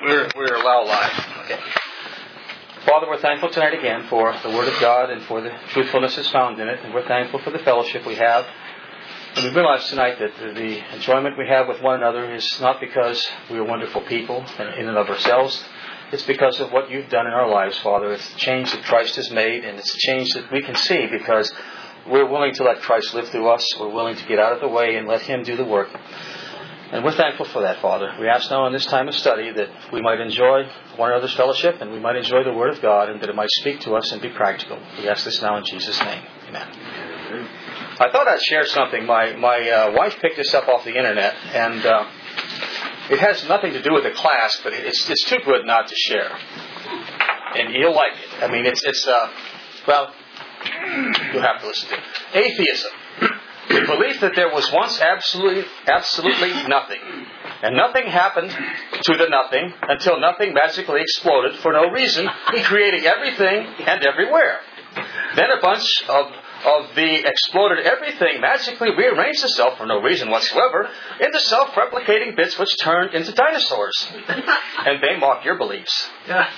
We're allowed live. Okay. Father, we're thankful tonight again for the Word of God and for the truthfulness that's found in it. And we're thankful for the fellowship we have. And we realize tonight that the enjoyment we have with one another is not because we are wonderful people in and of ourselves. It's because of what you've done in our lives, Father. It's the change that Christ has made, and it's a change that we can see because we're willing to let Christ live through us. We're willing to get out of the way and let Him do the work. And we're thankful for that, Father. We ask now in this time of study that we might enjoy one another's fellowship and we might enjoy the Word of God and that it might speak to us and be practical. We ask this now in Jesus' name. Amen. I thought I'd share something. My wife picked this up off the Internet, and it has nothing to do with the class, but it's too good not to share. And you'll like it. I mean, well, you'll have to listen to it. Atheism. The belief that there was once absolutely nothing. And nothing happened to the nothing until nothing magically exploded for no reason, creating everything and everywhere. Then a bunch of the exploded everything magically rearranged itself for no reason whatsoever into self-replicating bits which turned into dinosaurs. And they mock your beliefs. That's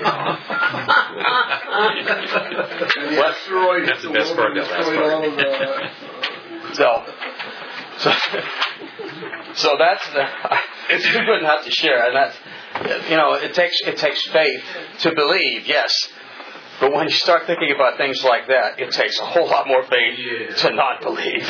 the best part, that last part. So that's it's too good not to share, and that's, it takes faith to believe, yes, but when you start thinking about things like that, it takes a whole lot more faith to not believe.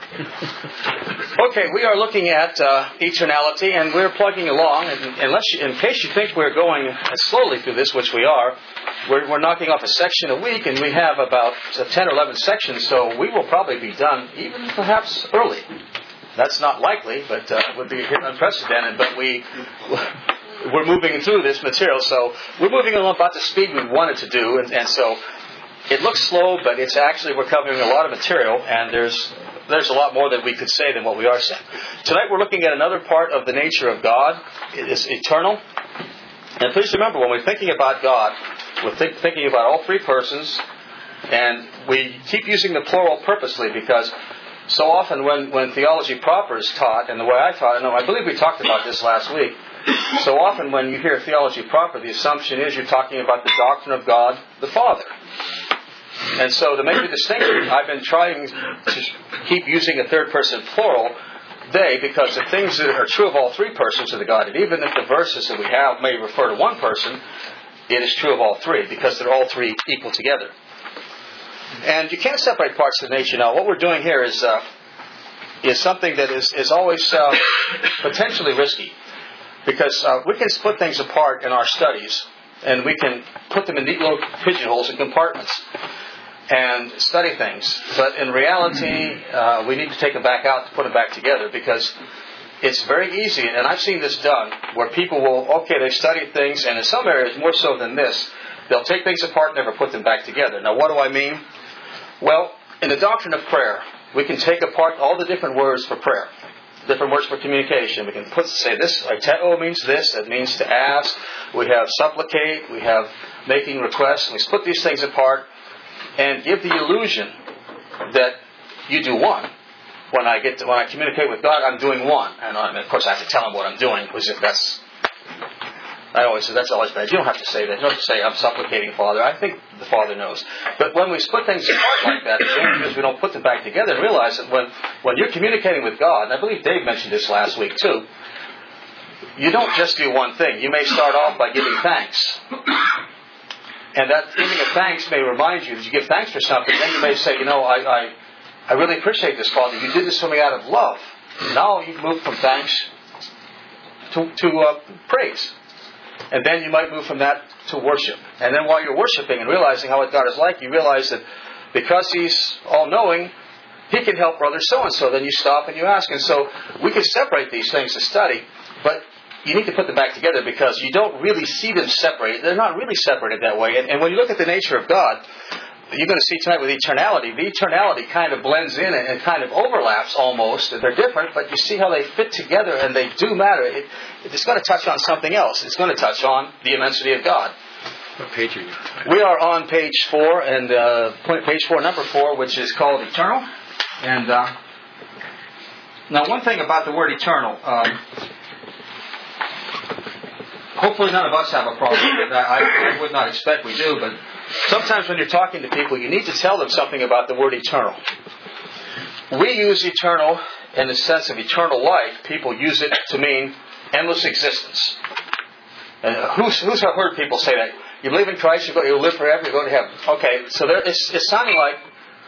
Okay, we are looking at eternality, and we're plugging along. And in case you think we're going slowly through this, which we are, we're knocking off a section a week, and we have about 10 or 11 sections, so we will probably be done even perhaps early. That's not likely, but it would be unprecedented. But we're moving through this material, so we're moving along about the speed we wanted to do, and so it looks slow, but it's actually we're covering a lot of material, and there's a lot more that we could say than what we are saying. Tonight we're looking at another part of the nature of God. It is eternal. And please remember, when we're thinking about God, we're thinking about all three persons, and we keep using the plural purposely because so often when theology proper is taught, and the way I taught it, I believe we talked about this last week, so often when you hear theology proper, the assumption is you're talking about the doctrine of God the Father. And so to make the distinction, I've been trying to keep using a third person plural, they, because the things that are true of all three persons of the Godhead, even if the verses that we have may refer to one person, it is true of all three, because they're all three equal together. And you can't separate parts of the nature. Now, what we're doing here is something that is always potentially risky, because we can split things apart in our studies, and we can put them in neat little pigeonholes and compartments and study things. But in reality, we need to take them back out to put them back together, because it's very easy, and I've seen this done, where people will, they've studied things, and in some areas more so than this, they'll take things apart and never put them back together. Now, what do I mean? Well, in the doctrine of prayer, we can take apart all the different words for prayer, different words for communication. We can say this, aiteo means this, that means to ask. We have supplicate, we have making requests. We split these things apart and give the illusion that you do one. When I communicate with God, I'm doing one. And of course I have to tell Him what I'm doing, because I always say that's always bad. You don't have to say that. You don't have to say, I'm supplicating Father. I think the Father knows. But when we split things apart like that, the danger is we don't put them back together and realize that when you're communicating with God, and I believe Dave mentioned this last week too, you don't just do one thing. You may start off by giving thanks. And that giving of thanks may remind you that you give thanks for something. Then you may say, I really appreciate this, Father. You did this for me out of love. Now you move from thanks to praise. And then you might move from that to worship. And then while you're worshiping and realizing how God is like, you realize that because He's all-knowing, He can help brother so-and-so. Then you stop and you ask. And so we can separate these things to study, but you need to put them back together because you don't really see them separated. They're not really separated that way. And when you look at the nature of God, you're going to see tonight with eternality, the eternality kind of blends in and kind of overlaps almost. They're different, but you see how they fit together and they do matter. It's going to touch on something else. It's going to touch on the immensity of God. What page are you? We are on page 4, and page 4, number 4, which is called Eternal. And now one thing about the word eternal, hopefully none of us have a problem with that. I would not expect we do, but sometimes when you're talking to people, you need to tell them something about the word eternal. We use eternal in the sense of eternal life. People use it to mean endless existence. Who's heard people say that? You believe in Christ, you'll live forever, you go to heaven. Okay, so it's sounding like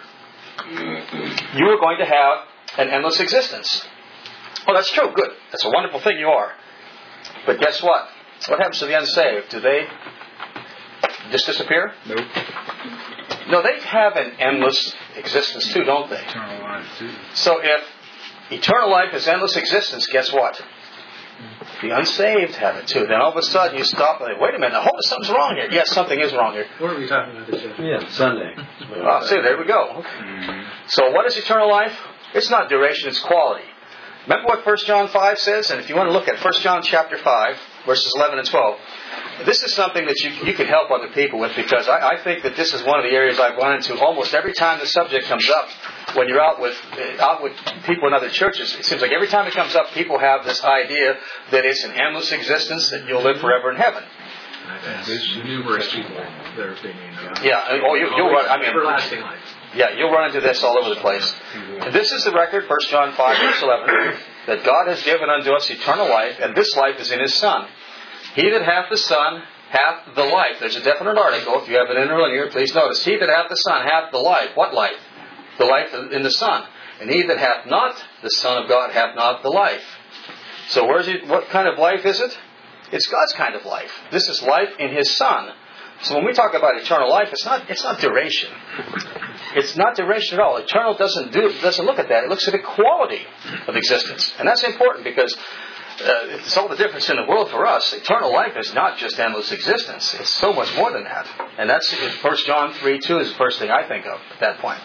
you are going to have an endless existence. Well, that's true. Good. That's a wonderful thing you are. But guess what? What happens to the unsaved? Do they just disappear? Nope. No, they have an endless existence too, don't they? Eternal life too. So if eternal life is endless existence, guess what? The unsaved have it too. Then all of a sudden you stop and say, wait a minute, hold on, something's wrong here. Yes, something is wrong here. What are we talking about this year? Yeah, Sunday. Oh, see, there we go. So what is eternal life? It's not duration, it's quality. Remember what 1 John 5 says? And if you want to look at 1 John chapter 5, verses 11 and 12, this is something that you can help other people with, because I think that this is one of the areas I've run into almost every time the subject comes up. When you're out with people in other churches, it seems like every time it comes up, people have this idea that it's an endless existence, that you'll live forever in heaven. There's numerous people that are thinking about. Yeah, you'll run. I mean, everlasting life. Yeah, you'll run into this all over the place. And this is the record, 1 John 5, verse 11, that God has given unto us eternal life, and this life is in His Son. He that hath the Son hath the life. There's a definite article. If you have it interlinear, please notice. He that hath the Son hath the life. What life? The life in the Son. And he that hath not the Son of God hath not the life. So what kind of life is it? It's God's kind of life. This is life in His Son. So when we talk about eternal life, it's not duration. It's not duration at all. Eternal doesn't look at that. It looks at the quality of existence. And that's important, because it's all the difference in the world for us. Eternal life is not just endless existence. It's so much more than that. And that's 1 John 3:2 is the first thing I think of at that point.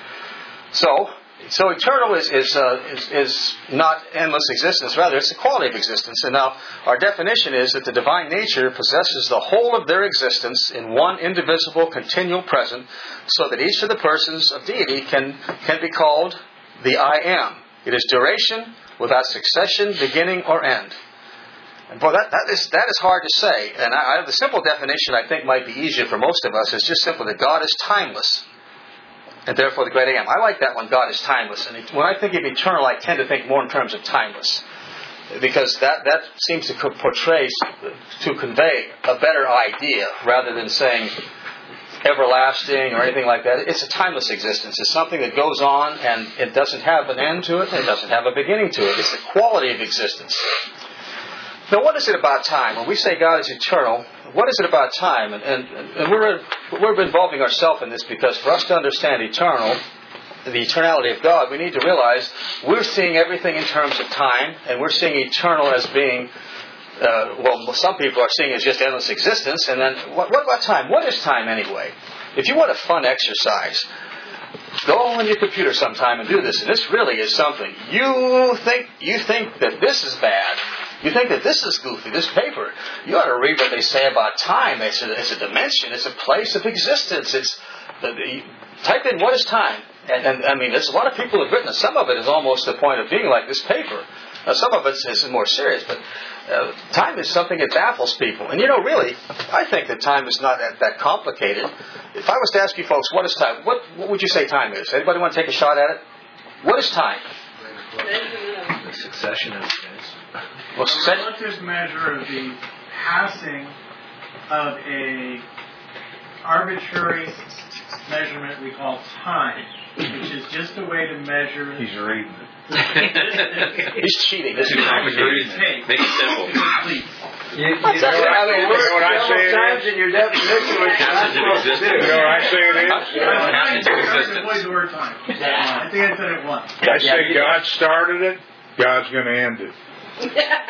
So eternal is not endless existence. Rather, it's the quality of existence. And now, our definition is that the divine nature possesses the whole of their existence in one indivisible, continual present, so that each of the persons of deity can be called the I Am. It is duration without succession, beginning, or end. And boy, that is hard to say. And the simple definition I think might be easier for most of us is just simply that God is timeless. And therefore the great I Am. I like that one, God is timeless. And when I think of eternal, I tend to think more in terms of timeless. Because that seems to portray, to convey a better idea, rather than saying everlasting or anything like that. It's a timeless existence. It's something that goes on, and it doesn't have an end to it, and it doesn't have a beginning to it. It's the quality of existence. Now, what is it about time? When we say God is eternal, what is it about time? And we're involving ourselves in this, because for us to understand the eternality of God, we need to realize we're seeing everything in terms of time, and we're seeing eternal as being, some people are seeing it as just endless existence. And then, what about time? What is time anyway? If you want a fun exercise, go on your computer sometime and do this. And this really is something. You think that this is bad. You think that this is goofy, this paper. You ought to read what they say about time. It's a dimension. It's a place of existence. Type in, what is time? And I mean, there's a lot of people who have written it. Some of it is almost the point of being like this paper. Now, some of it is more serious, but time is something that baffles people. And really, I think that time is not that complicated. If I was to ask you folks, what is time? What would you say time is? Anybody want to take a shot at it? What is time? The succession of events. Well, a relative measure of the passing of a arbitrary measurement we call time, which is just a way to measure. He's reading it. He's cheating. This is Make it simple. You know what I say it is? in your definition, which You know what I say it is? Avoid the word time. I think I said it once. I say God started it, God's going to end it. No,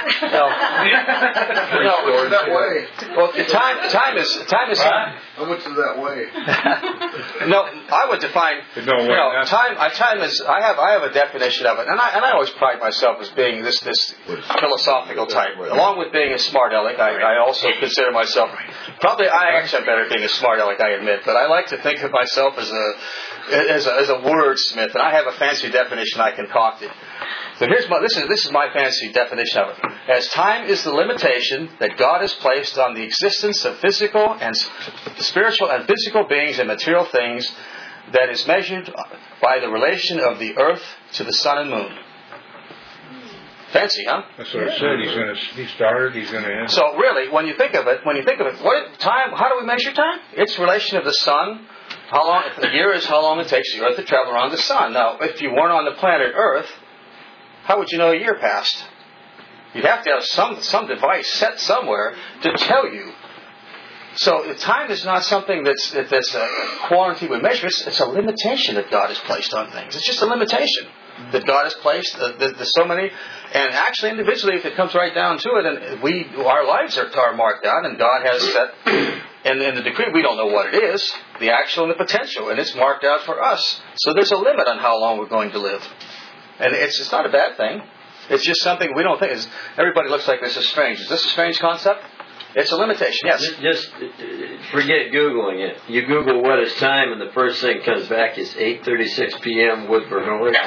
that way. Well, time is. How much is that way? No, I would define. Time is. I have a definition of it, and I always pride myself as being this philosophical type. Along with being a smart aleck, I also consider myself. Probably, I actually am better at being a smart aleck, I admit, but I like to think of myself as a wordsmith, and I have a fancy definition I concocted. So this is my fancy definition of it. As time is the limitation that God has placed on the existence of physical and spiritual and physical beings and material things, that is measured by the relation of the earth to the sun and moon. Fancy, huh? That's what I said. He started. He's going to end. So really, when you think of it, what time? How do we measure time? It's relation of the sun. How long? A year is how long it takes the Earth to travel around the sun. Now, if you weren't on the planet Earth, how would you know a year passed? You'd have to have some device set somewhere to tell you. So time is not something that's a quantity we measure. It's a limitation that God has placed on things. It's just a limitation that God has placed. There's so many, and actually individually, if it comes right down to it, and our lives are marked out, and God has set. And in the decree, we don't know what it is, the actual and the potential, and it's marked out for us. So there's a limit on how long we're going to live. And it's not a bad thing. It's just something we don't think. Everybody looks like this is strange. Is this a strange concept? It's a limitation, yes. Just forget Googling it. You Google what is time, and the first thing comes back is 8:36 p.m. Woodburn, Oregon.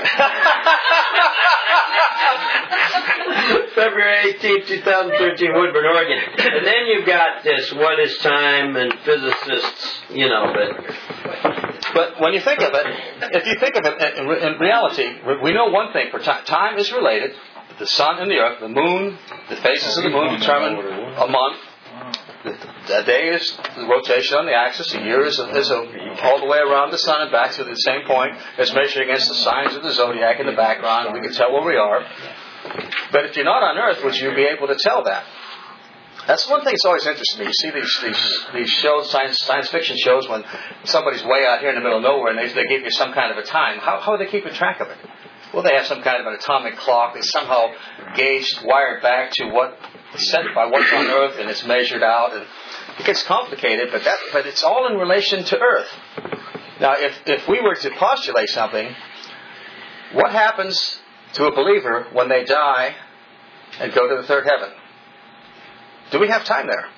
February 18, 2013, Woodburn, Oregon. And then you've got this, what is time, and physicists, But when you think of it, if you think of it in reality, we know one thing for time. Time is related. The sun and the earth, the moon, the phases of the moon determine a month. A day is the rotation on the axis. A year is all the way around the sun and back to the same point. It's measured against the signs of the zodiac in the background, and we can tell where we are. But if you're not on Earth, would you be able to tell that? That's one thing that's always interested me. You see these shows, science fiction shows, when somebody's way out here in the middle of nowhere and they give you some kind of a time. How are they keeping track of it? Well, they have some kind of an atomic clock. It's somehow gauged, wired back to set by what's on Earth, and it's measured out. And it gets complicated, but it's all in relation to Earth. Now, if we were to postulate something, what happens to a believer when they die and go to the third heaven? Do we have time there?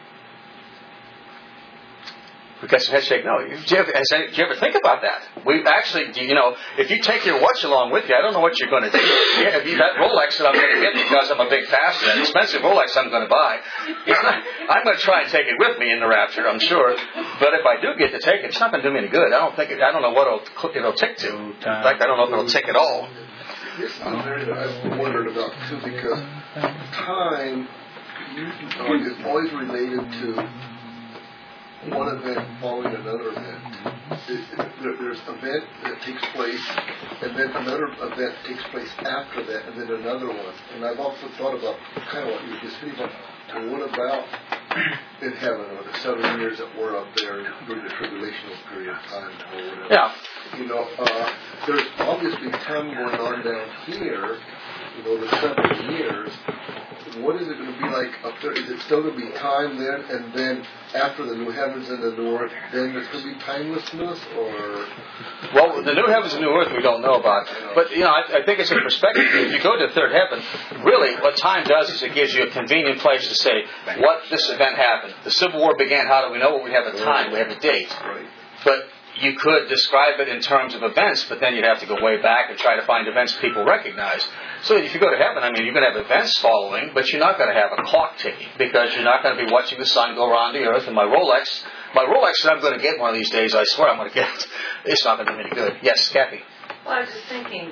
We got some head shake. No. Did you ever think about that? We actually, if you take your watch along with you, I don't know what you're going to do. That Rolex that I'm going to get because I'm a big faster, that expensive Rolex I'm going to buy, I'm going to try and take it with me in the rapture, I'm sure. But if I do get to take it, it's not going to do me any good. I don't know what it'll tick to. In fact, I don't know if it'll tick at all. Here's something that I've wondered about too, because time is always related to one event following another event. There's an event that takes place, and then another event takes place after that, and then another one. And I've also thought about kind of what you were just saying about, what about in heaven, or the 7 years that we're up there during the tribulational period of time, or whatever. Yeah. There's obviously time going on down here, the 7 years. What is it going to be like up there? Is it still going to be time then, and then after the new heavens and the new earth, then there's going to be timelessness, or? Well, the new heavens and new earth we don't know about. But, I think it's a perspective. If you go to the third heaven, really what time does is it gives you a convenient place to say what this event happened. The Civil War began, how do we know? Well, we have a time, we have a date. Right. But you could describe it in terms of events, but then you'd have to go way back and try to find events people recognize. So if you go to heaven, you're going to have events following, but you're not going to have a clock ticking, because you're not going to be watching the sun go around the earth. And my Rolex that I'm going to get one of these days, I swear I'm going to get it. It's not going to be any good. Yes, Kathy? Well, I was just thinking,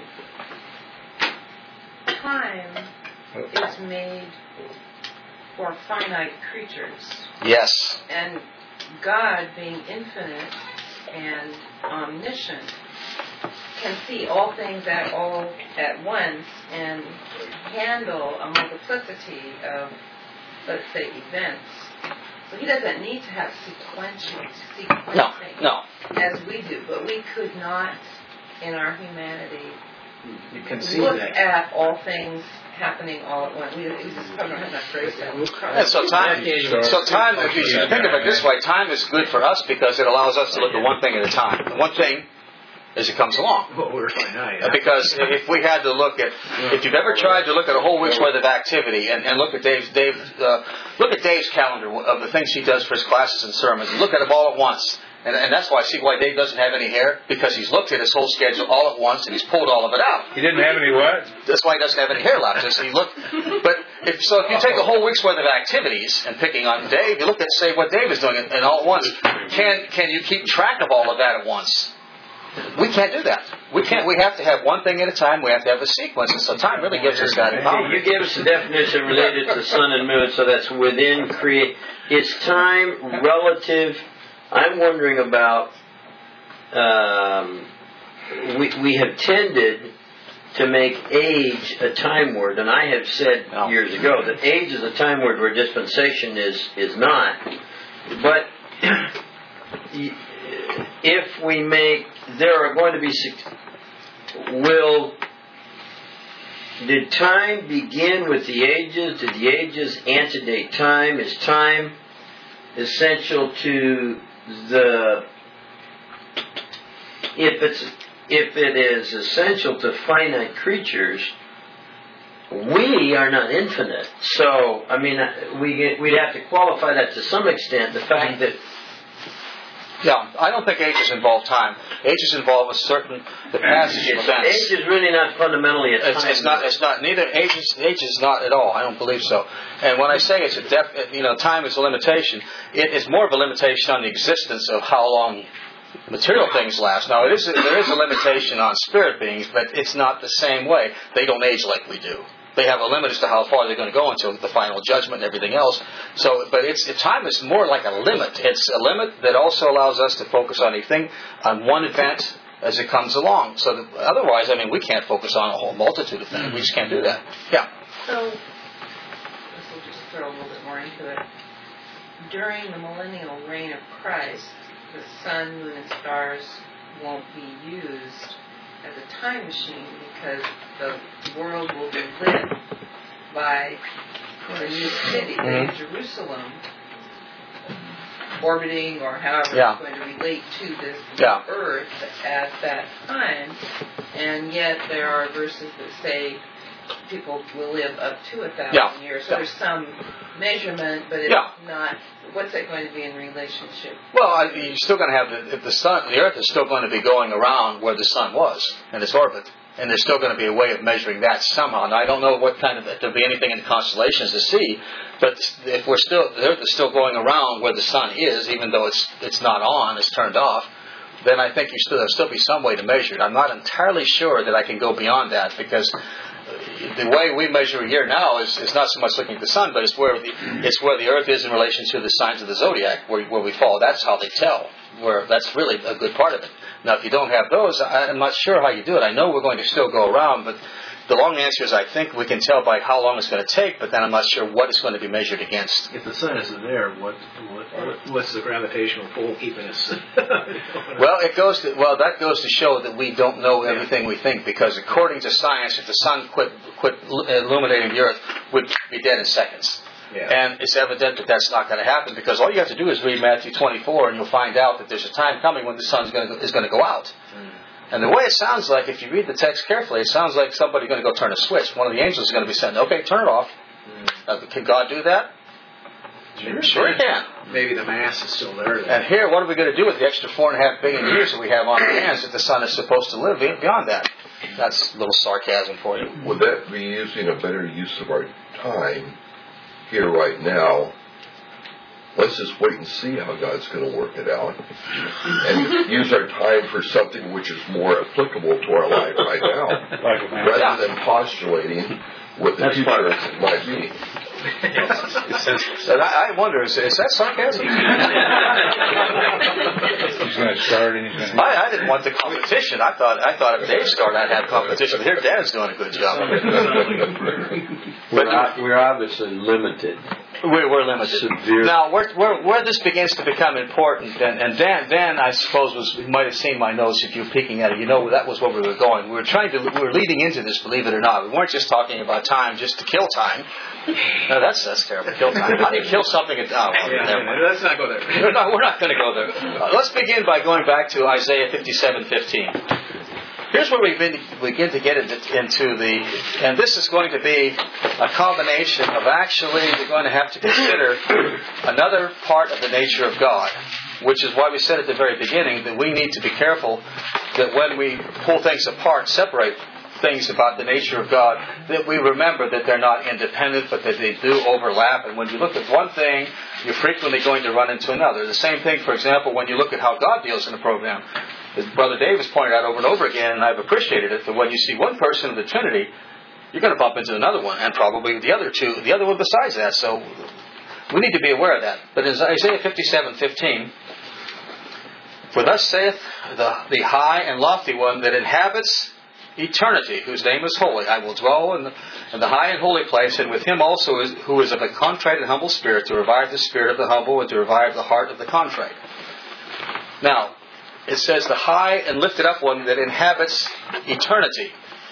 time is made for finite creatures. Yes. And God, being infinite and omniscient, can see all things all at once and handle a multiplicity of, let's say, events. So he doesn't need to have sequencing No. as we do, but we could not, in our humanity, You can see look that. at all things happening all at once. We just probably don't have enough grace. So time, if you think of it this way, time is good for us because it allows us to look at one thing at a time. And one thing as it comes along. Well, we're fine now, yeah. Because if we had to look at, if you've ever tried to look at a whole week's worth of activity and look at Dave's calendar of the things he does for his classes and sermons, and look at them all at once, And that's why I see why Dave doesn't have any hair, because he's looked at his whole schedule all at once and he's pulled all of it out. He didn't have any what? That's why he doesn't have any hair left. But if you take a whole week's worth of activities and picking on Dave, you look at, say, what Dave is doing and all at once. Can you keep track of all of that at once? We can't do that. We can't. We have to have one thing at a time. We have to have a sequence. And so time really gives us that power. You gave us the definition related to sun and moon, so that's within create. It's time relative. I'm wondering about. We have tended to make age a time word, and I have said years ago that age is a time word where dispensation is not. But if we make, there are going to be, did time begin with the ages? Did the ages antedate time? Is time essential to if it is essential to finite creatures, we are not infinite. So, I mean, we'd have to qualify that to some extent, the fact that I don't think ages involve time. Ages involve the passage of events. Age is really not fundamentally a time. It's not. Neither age is not at all. I don't believe so. And when I say it's time is a limitation, it is more of a limitation on the existence of how long material things last. Now, there is a limitation on spirit beings, but it's not the same way. They don't age like we do. They have a limit as to how far they're going to go until the final judgment and everything else. So, but time is more like a limit. It's a limit that also allows us to focus on one event as it comes along. So that, otherwise, we can't focus on a whole multitude of things. We just can't do that. Yeah. So, this will just throw a little bit more into it. During the millennial reign of Christ, the sun, moon, and stars won't be used as a time machine because the world will be lit by the new city, the Jerusalem, orbiting or however it's going to relate to this earth at that time. And yet there are verses that say people will live up to 1,000 years. So there's some measurement, but it's not. What's it going to be in relationship? Well, you're still going to have the Earth is still going to be going around where the sun was in its orbit, and there's still going to be a way of measuring that somehow. Now, I don't know what kind of if there'll be anything in the constellations to see, but if the Earth is still going around where the sun is, even though it's not on, it's turned off, then I think there'll still be some way to measure it. I'm not entirely sure that I can go beyond that because the way we measure a year now is not so much looking at the sun, but it's where the Earth is in relation to the signs of the zodiac, where we fall. That's how they tell. That's really a good part of it. Now, if you don't have those, I'm not sure how you do it. I know we're going to still go around, but the long answer is I think we can tell by how long it's going to take, but then I'm not sure what it's going to be measured against. If the sun isn't there, what's the gravitational pull keeping us? Well, that goes to show that we don't know everything we think, because according to science, if the sun quit illuminating the Earth, we'd be dead in seconds. Yeah. And it's evident that that's not going to happen, because all you have to do is read Matthew 24, and you'll find out that there's a time coming when the sun is going to go out. And the way it sounds like, if you read the text carefully, it sounds like somebody's going to go turn a switch. One of the angels is going to be saying, okay, turn it off. Can God do that? Sure he can. Maybe the mass is still there. And here, what are we going to do with the extra 4.5 billion years that we have on our hands if the sun is supposed to live beyond that? That's a little sarcasm for you. Would that be using a better use of our time here right now? Let's just wait and see how God's going to work it out, and use our time for something which is more applicable to our life right now, rather than postulating what the future might be. And I wonder, is that sarcasm? He's going to start and he's going to... I didn't want the competition. I thought if Dave started, I'd have competition. But here, Dan's doing a good job. We're obviously limited. We're limited. Severe. Now, where this begins to become important, and Dan, I suppose, you might have seen my notes if you were peeking at it. You know that was where we were going. We were leading into this, believe it or not. We weren't just talking about time just to kill time. No, that's terrible. Kill time. How do you kill something? Let's not go there. No, we're not going to go there. Let's begin by going back to Isaiah 57:15. Here's where we begin to get into and this is going to be a combination of actually we're going to have to consider another part of the nature of God. which is why we said at the very beginning that we need to be careful that when we pull things apart, separate things about the nature of God, that we remember that they're not independent, but that they do overlap. And when you look at one thing, you're frequently going to run into another. The same thing, for example, when you look at how God deals in a program. As Brother Dave has pointed out over and over again, and I've appreciated it, that when you see one person of the Trinity, you're going to bump into another one, and probably the other one besides that. So we need to be aware of that. But in Isaiah 57:15, for thus saith the high and lofty one that inhabits eternity, whose name is holy, I will dwell in the high and holy place, and with him also who is of a contrite and humble spirit, to revive the spirit of the humble and to revive the heart of the contrite. Now, it says the high and lifted up one that inhabits eternity.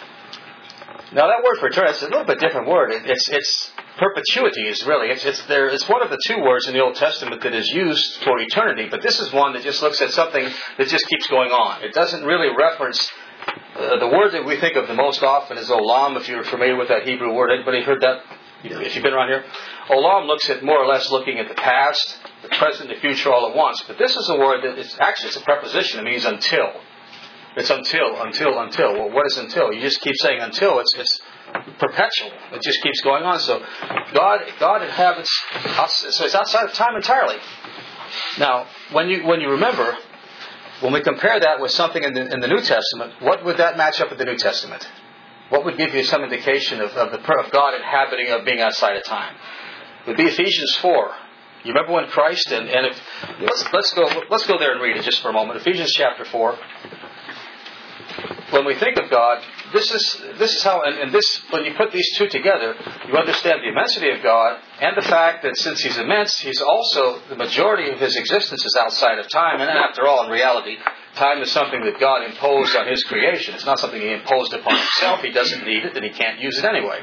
Now that word for eternity is a little bit different word. It's perpetuity is really. It's one of the two words in the Old Testament that is used for eternity, but this is one that just looks at something that just keeps going on. It doesn't really reference the word that we think of the most often is olam, if you're familiar with that Hebrew word. Anybody heard that? If you've been around here? Olam looks at more or less looking at the past, the present, the future all at once. But this is a word that it's a preposition. It means until. It's until. Well, what is until? You just keep saying until. It's perpetual. It just keeps going on. So God inhabits us. So it's outside of time entirely. Now, when you remember, when we compare that with something in the New Testament, what would that match up with the New Testament? What would give you some indication of God inhabiting, of being outside of time? It would be Ephesians 4. You remember when Christ let's go there and read it just for a moment. Ephesians chapter 4. When we think of God, this is how, and this, when you put these two together, you understand the immensity of God and the fact that since He's immense, He's also, the majority of His existence is outside of time. And after all, in reality, time is something that God imposed on His creation. It's not something He imposed upon Himself. He doesn't need it, and He can't use it anyway.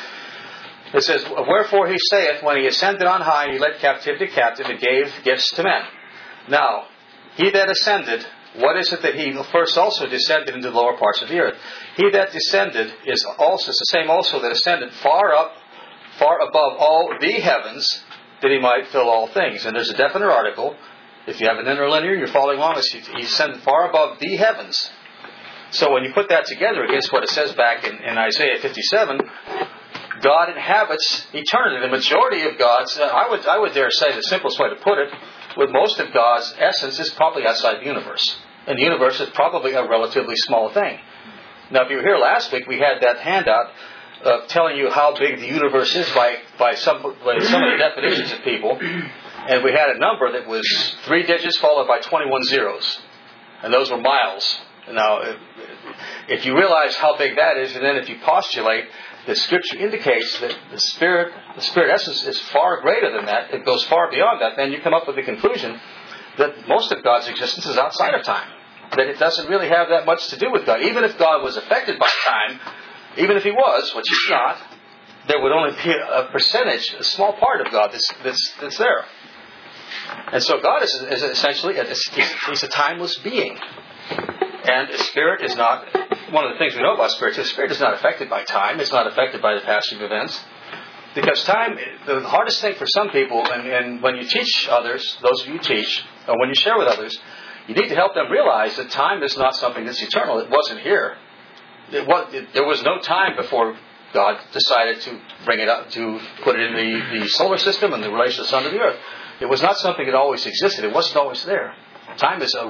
It says, wherefore He saith, when He ascended on high, He led captivity captive, and gave gifts to men. Now, He that ascended, what is it that He first also descended into the lower parts of the earth? He that descended is the same also that ascended far above all the heavens, that He might fill all things. And there's a definite article. If you have an interlinear, you're following along. He ascended far above the heavens. So when you put that together against what it says back in Isaiah 57, God inhabits eternity. The majority of God's, I would dare say the simplest way to put it, with most of God's essence is probably outside the universe. And the universe is probably a relatively small thing. Now, if you were here last week, we had that handout telling you how big the universe is by some of the definitions of people. And we had a number that was 3 digits followed by 21 zeros. And those were miles. Now, if you realize how big that is, and then if you postulate that Scripture indicates that the Spirit essence is far greater than that, it goes far beyond that, then you come up with the conclusion that most of God's existence is outside of time. That it doesn't really have that much to do with God. Even if God was affected by time, even if He was, which He's not, there would only be a percentage, a small part of God that's there. And so God is essentially, He's a timeless being. And Spirit is not, one of the things we know about Spirit is Spirit is not affected by time. It's not affected by the passing of events. Because time, the hardest thing for some people, and when you teach others, those of you who teach, or when you share with others, you need to help them realize that time is not something that's eternal. It wasn't here. There was no time before God decided to bring it up, to put it in the solar system and the relation of the sun to the earth. It was not something that always existed. It wasn't always there. Time is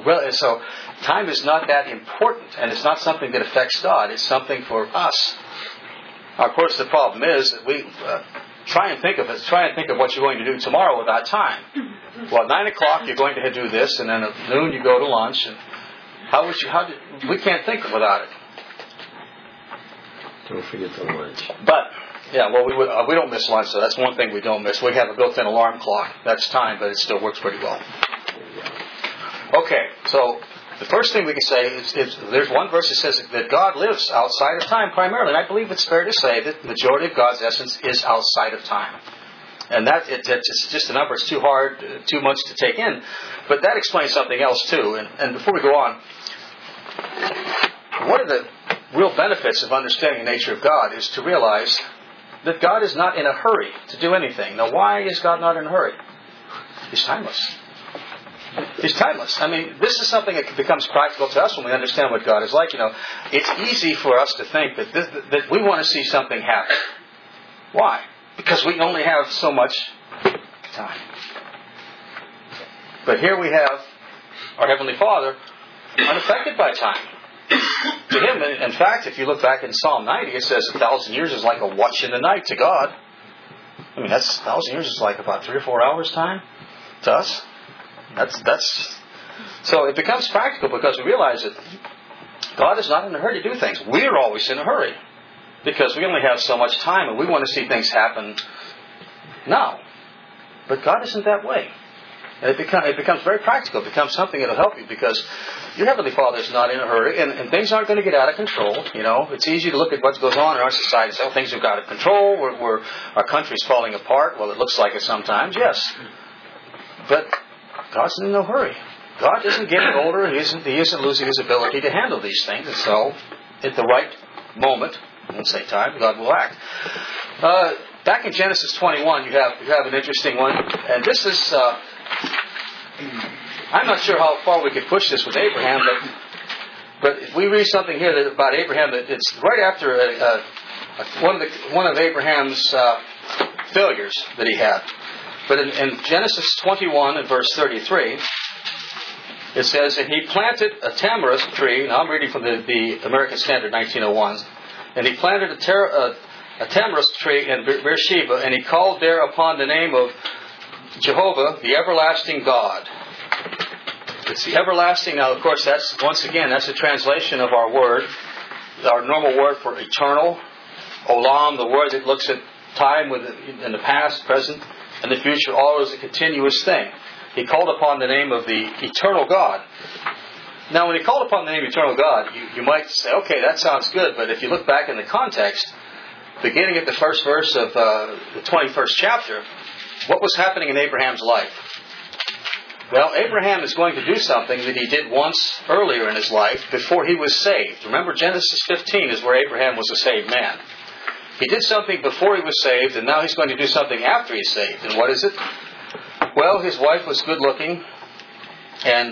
not that important, and it's not something that affects God. It's something for us. Now, of course, the problem is that we try and think of what you're going to do tomorrow without time. Well, at 9 o'clock you're going to do this, and then at noon you go to lunch. And we can't think without it. Don't forget the lunch. But yeah, well, we don't miss lunch, so that's one thing we don't miss. We have a built-in alarm clock. That's time, but it still works pretty well. Okay, so the first thing we can say is there's one verse that says that God lives outside of time primarily, and I believe it's fair to say that the majority of God's essence is outside of time. And that it's just a number. It's too hard, too much to take in. But that explains something else too. And before we go on, one of the real benefits of understanding the nature of God is to realize that God is not in a hurry to do anything. Now, why is God not in a hurry? He's timeless. He's timeless. I mean, this is something that becomes practical to us when we understand what God is like. It's easy for us to think that we want to see something happen. Why? Because we only have so much time. But here we have our Heavenly Father unaffected by time. To Him, in fact, if you look back in Psalm 90, it says 1,000 years is like a watch in the night to God. I mean, that's 1,000 years is like about 3 or 4 hours time to us. So it becomes practical because we realize that God is not in a hurry to do things. We're always in a hurry because we only have so much time and we want to see things happen now. But God isn't that way. And it becomes very practical. It becomes something that will help you because your Heavenly Father is not in a hurry and things aren't going to get out of control. It's easy to look at what goes on in our society and say, things have got out of control. Our country's falling apart. Well, it looks like it sometimes, yes. But God's in no hurry. God isn't getting older and He isn't losing His ability to handle these things. And so, at the right moment, I won't say time, God will act. Back in Genesis 21, you have an interesting one. And this is... I'm not sure how far we could push this with Abraham, but we read something here about Abraham that it's right after one of Abraham's failures that he had. But in Genesis 21 and verse 33, it says, and he planted a tamarisk tree. Now I'm reading from the American Standard 1901. And he planted a tamarisk tree in Beersheba, and he called there upon the name of Jehovah, the everlasting God. It's the everlasting. Now, of course, that's a translation of our word, our normal word for eternal. Olam, the word that looks at time in the past, present, and the future, all as a continuous thing. He called upon the name of the eternal God. Now, when he called upon the name of eternal God, you might say, okay, that sounds good, but if you look back in the context, beginning at the first verse of the 21st chapter, what was happening in Abraham's life? Well, Abraham is going to do something that he did once earlier in his life before he was saved. Remember, Genesis 15 is where Abraham was a saved man. He did something before he was saved, and now he's going to do something after he's saved. And what is it? Well, his wife was good looking, and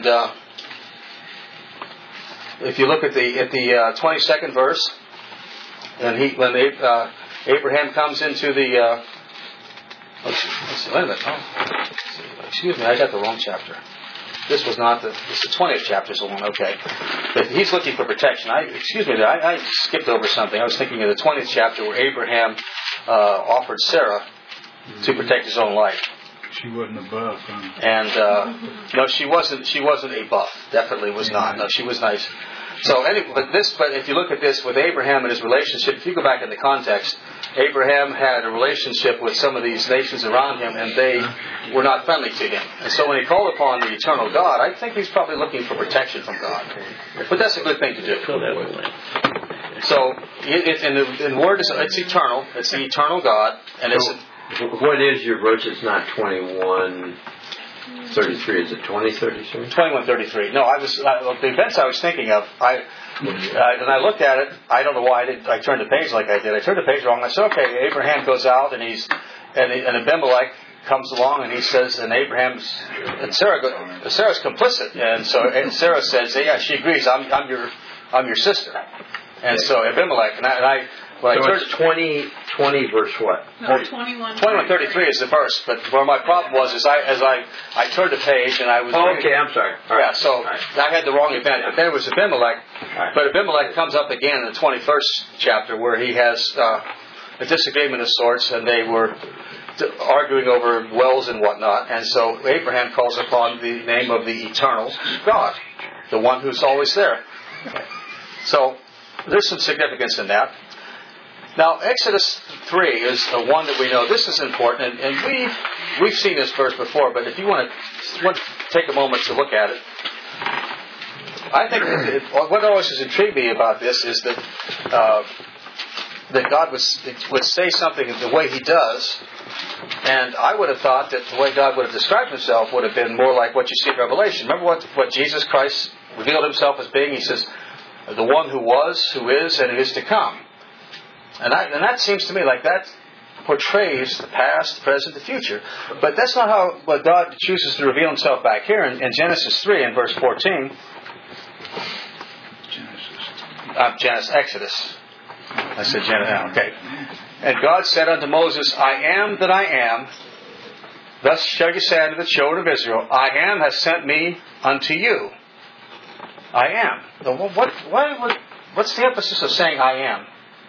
if you look at the 22nd verse, and when Abraham comes into the wait a minute. Excuse me, I got the wrong chapter. This was not the 20th chapter is the one, okay. But he's looking for protection. I skipped over something. I was thinking of the 20th chapter where Abraham offered Sarah to protect his own life. She wasn't a buff, huh? And no, she wasn't a buff. Definitely was not. No, she was nice. So anyway, but if you look at this with Abraham and his relationship, if you go back in the context, Abraham had a relationship with some of these nations around him, and they were not friendly to him. And so when he called upon the eternal God, I think he's probably looking for protection from God. But that's a good thing to do. So in the word, it's eternal. It's the eternal God, and it's. What is your verse? It's not 21. 33, is it 2033? 21:33. No, the events I was thinking of, when I looked at it, I don't know why I turned the page like I did. I turned the page wrong. I said, okay, Abraham goes out and Abimelech comes along and he says, and Sarah's complicit. And Sarah says, yeah, she agrees, I'm your sister. And so Abimelech, it's 20 verse what? No, 21:33 is the verse. But where my problem was is I turned the page and I was... Oh, okay, I'm sorry. All right. So I had the wrong event. But there was Abimelech. Right. But Abimelech comes up again in the 21st chapter where he has a disagreement of sorts, and they were arguing over wells and whatnot. And so Abraham calls upon the name of the eternal God, the one who's always there. So there's some significance in that. Now, Exodus 3 is one that we know. This is important, and we've seen this verse before, but if you want to take a moment to look at it, I think what always has intrigued me about this is that God would say something the way He does, and I would have thought that the way God would have described Himself would have been more like what you see in Revelation. Remember what Jesus Christ revealed Himself as being? He says, the one who was, who is, and who is to come. And that seems to me like portrays the past, the present, the future. But that's not what God chooses to reveal Himself back here in Genesis 3 and verse 14. Exodus. I said Genesis. Okay. And God said unto Moses, I am that I am. Thus shall you say unto the children of Israel, I am has sent me unto you. I am. What's the emphasis of saying I am?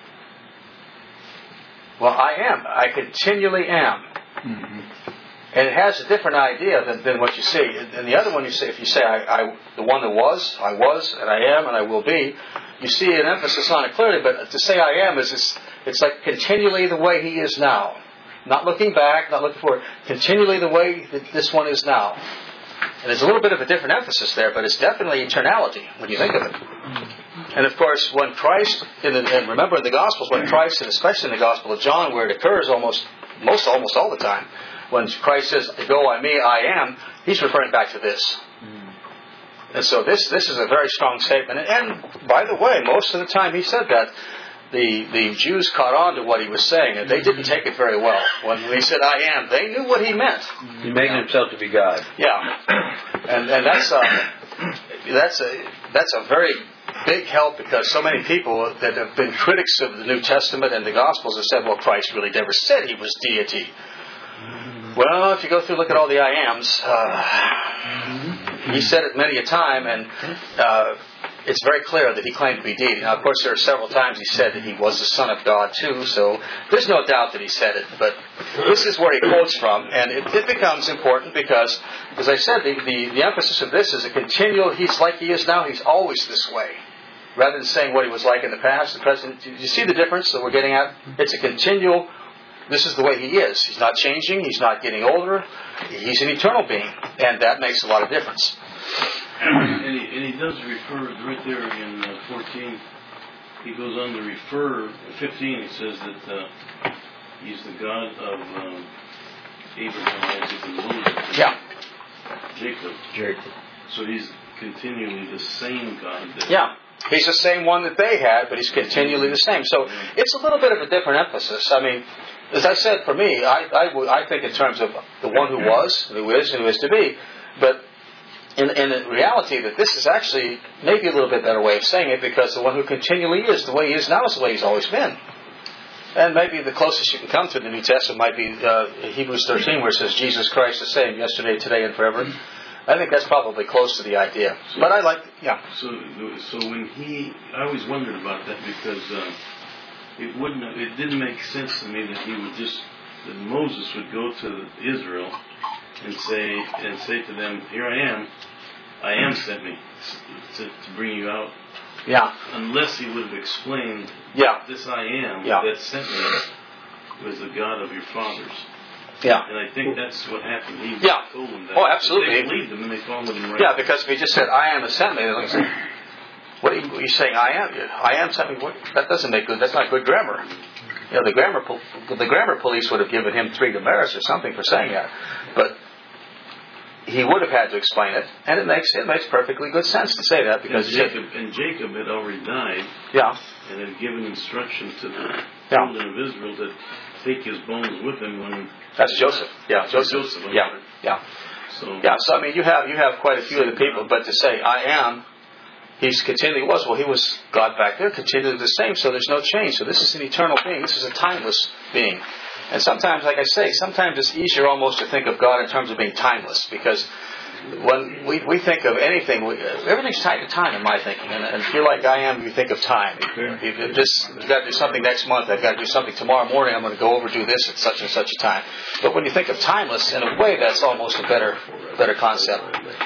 Well, I am. I continually am. Mm-hmm. And it has a different idea than what you see. And the other one, if you say I the one that was, I was, and I am, and I will be, you see an emphasis on it clearly. But to say I am it's like continually the way He is now. Not looking back, not looking forward. Continually the way that this one is now. And there's a little bit of a different emphasis there, but it's definitely eternality when you think of it. And of course, when Christ, and remember in the Gospels, when Christ, and especially in the Gospel of John, where it occurs almost all the time, when Christ says, "Go, I am," He's referring back to this. And so this is a very strong statement. And by the way, most of the time He said that, the Jews caught on to what He was saying, and they didn't take it very well. When He said, I am, they knew what He meant. He made Himself to be God. Yeah. And that's a very big help, because so many people that have been critics of the New Testament and the Gospels have said, well, Christ really never said He was deity. Well, if you go through and look at all the I ams, He said it many a time, and it's very clear that He claimed to be deity. Now, of course, there are several times He said that He was the Son of God, too, so there's no doubt that He said it. But this is where He quotes from, and it becomes important because, as I said, the emphasis of this is a continual, He's like He is now, He's always this way. Rather than saying what He was like in the past, the present. Do you see the difference that we're getting at? It's a continual, this is the way He is. He's not changing, He's not getting older, He's an eternal being, and that makes a lot of difference. And he does refer, right there in 14, he goes on to refer, 15 he says that He's the God of Abraham, Isaac, and Moses. Yeah. Jacob. So He's continually the same God. Yeah. He's the same one that they had, but He's continually the same. So it's a little bit of a different emphasis. I mean, as I said, for me, I think in terms of the one who was, who is, and who is to be. But in reality, that this is actually maybe a little bit better way of saying it, because the one who continually is, the way He is now, is the way He's always been. And maybe the closest you can come to the New Testament might be Hebrews 13, where it says Jesus Christ the same yesterday, today, and forever. I think that's probably close to the idea. So, but I like, yeah. So when I always wondered about that, because it didn't make sense to me that Moses would go to Israel and say to them, "Here I am sent me to bring you out." Yeah. Unless He would have explained, this I am that sent me was the God of your fathers. Yeah. And I think that's what happened. He told them that. Oh, absolutely. They believed Him and they followed Him right. Yeah, because if He just said, I am has sent me, they're going to say, what are you saying, I am? I am sent me? What? That doesn't make good, that's not good grammar. You know, the grammar police would have given him 3 demerits or something for saying that. But he would have had to explain it, and it makes perfectly good sense to say that, because Jacob had already died. Yeah. And had given instruction to the children of Israel to take his bones with him when. That's Joseph. Yeah, Joseph. Yeah. So I mean, you have quite a few of the people, but to say I am, He's continually was. Well, He was God back there, continually the same. So there's no change. So this is an eternal being. This is a timeless being. And sometimes, like I say, sometimes it's easier almost to think of God in terms of being timeless, because when we think of anything, everything's tied to time in my thinking. And if you're like I am, you think of time. You've got to do something next month. I've got to do something tomorrow morning. I'm going to go over do this at such and such a time. But when you think of timeless, in a way, that's almost a better concept.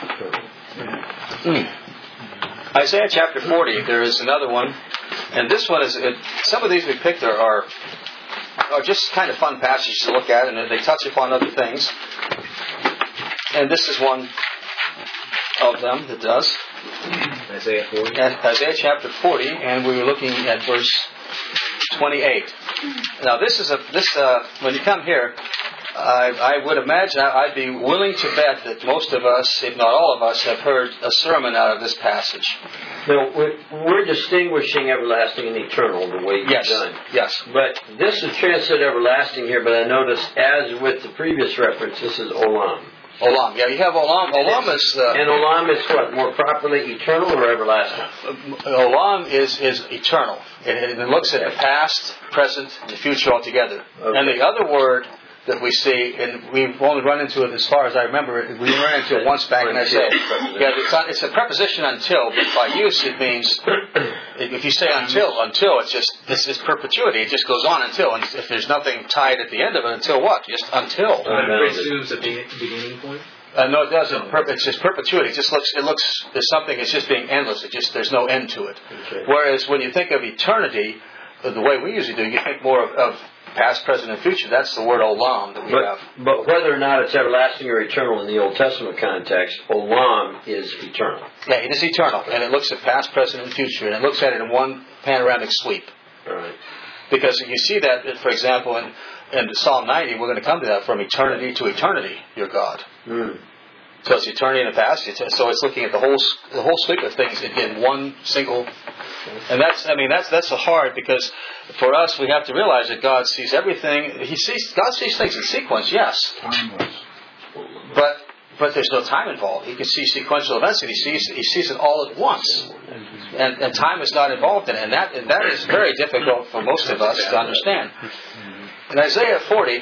Isaiah chapter 40, there is another one. And this one is, some of these we picked are just kind of fun passages to look at, and they touch upon other things. And this is one of them that does. Isaiah 40. Isaiah chapter 40, and we were looking at verse 28. Now this is when you come here, I would imagine, I'd be willing to bet that most of us, if not all of us, have heard a sermon out of this passage. Now, we're distinguishing everlasting and eternal the way you've done. Yes. But this is translated everlasting here, but I notice, as with the previous reference, this is olam. Olam. Yeah, you have olam. Olam is... and olam is what? More properly eternal or everlasting? Olam is eternal. It looks at the past, present, and the future altogether. Okay. And the other word that we see, and we've only run into it as far as I remember, we ran into it once back, and I said, it's a preposition until, but by use it means, if you say until, it's perpetuity. It just goes on until, and if there's nothing tied at the end of it, until what? Just until. It assumes a beginning point? No, it doesn't. It's just perpetuity. It looks as something that's just being endless. There's no end to it. Okay. Whereas when you think of eternity, the way we usually do, you think more of past, present, and future. That's the word olam that we have. But whether or not it's everlasting or eternal in the Old Testament context, olam is eternal. Yeah, it is eternal, and it looks at past, present, and future, and it looks at it in one panoramic sweep. All right. Because you see that, for example, in Psalm 90, we're going to come to that, from eternity to eternity, your God. Mm. So it's eternity in the past. So it's looking at the whole sweep of things in one single. And that's so hard, because for us we have to realize that God sees everything. God sees things in sequence, yes. But there's no time involved. He can see sequential events, and he sees it all at once. And time is not involved in it. And that is very difficult for most of us to understand. In Isaiah 40,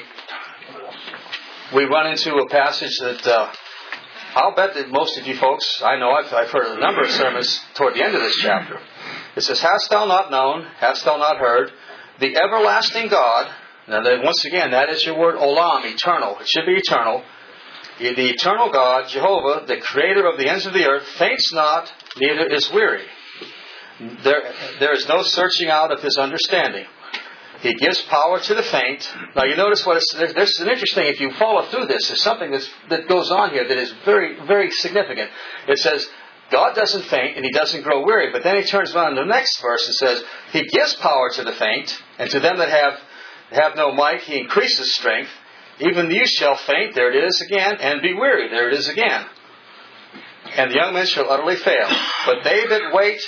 we run into a passage that I'll bet that most of you folks, I know I've heard a number of sermons toward the end of this chapter. It says, "Hast thou not known, hast thou not heard, the everlasting God," now once again, that is your word olam, eternal. It should be eternal. "The eternal God, Jehovah, the creator of the ends of the earth, faints not, neither is weary. There is no searching out of his understanding. He gives power to the faint." Now you notice there's an interesting, if you follow through this, there's something that goes on here that is very, very significant. It says, God doesn't faint and he doesn't grow weary. But then he turns around in the next verse and says, he gives power to the faint, and to them that have no might he increases strength. Even you shall faint, there it is again, and be weary, there it is again. And the young men shall utterly fail. But they that wait,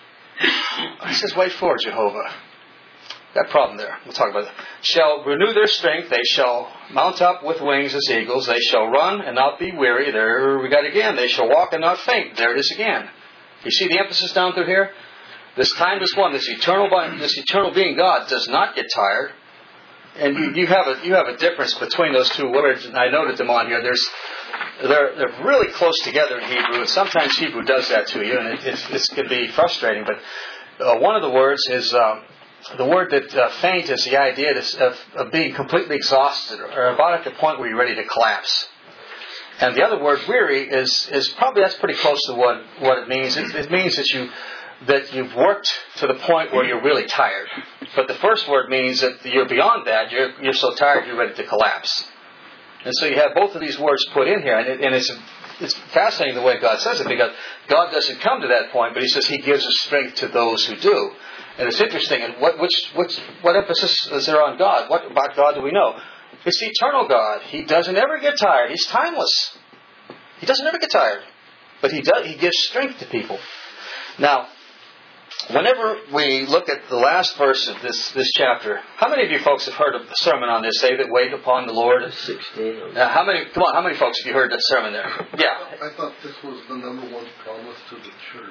it says wait for Jehovah. That problem there. We'll talk about that. Shall renew their strength. They shall mount up with wings as eagles. They shall run and not be weary. There we got it again. They shall walk and not faint. There it is again. You see the emphasis down through here? This timeless one, this eternal being God does not get tired. And you have a difference between those two words, and I noted them on here. They're really close together in Hebrew, and sometimes Hebrew does that to you, and it can be frustrating. But one of the words is the word that faint is the idea of being completely exhausted, or about at the point where you're ready to collapse. And the other word, weary, is probably, that's pretty close to what it means. It means that you've worked to the point where you're really tired. But the first word means that you're beyond that. You're so tired you're ready to collapse. And so you have both of these words put in here, and it's fascinating the way God says it, because God doesn't come to that point, but He says He gives us strength to those who do. And it's interesting. And what emphasis is there on God? What about God do we know? It's the eternal God. He doesn't ever get tired. He's timeless. He doesn't ever get tired, but He gives strength to people. Now, whenever we look at the last verse of this chapter, how many of you folks have heard of the sermon on this? They that wait upon the Lord. 16. How many folks have you heard that sermon there? Yeah. I thought this was the number one promise to the church.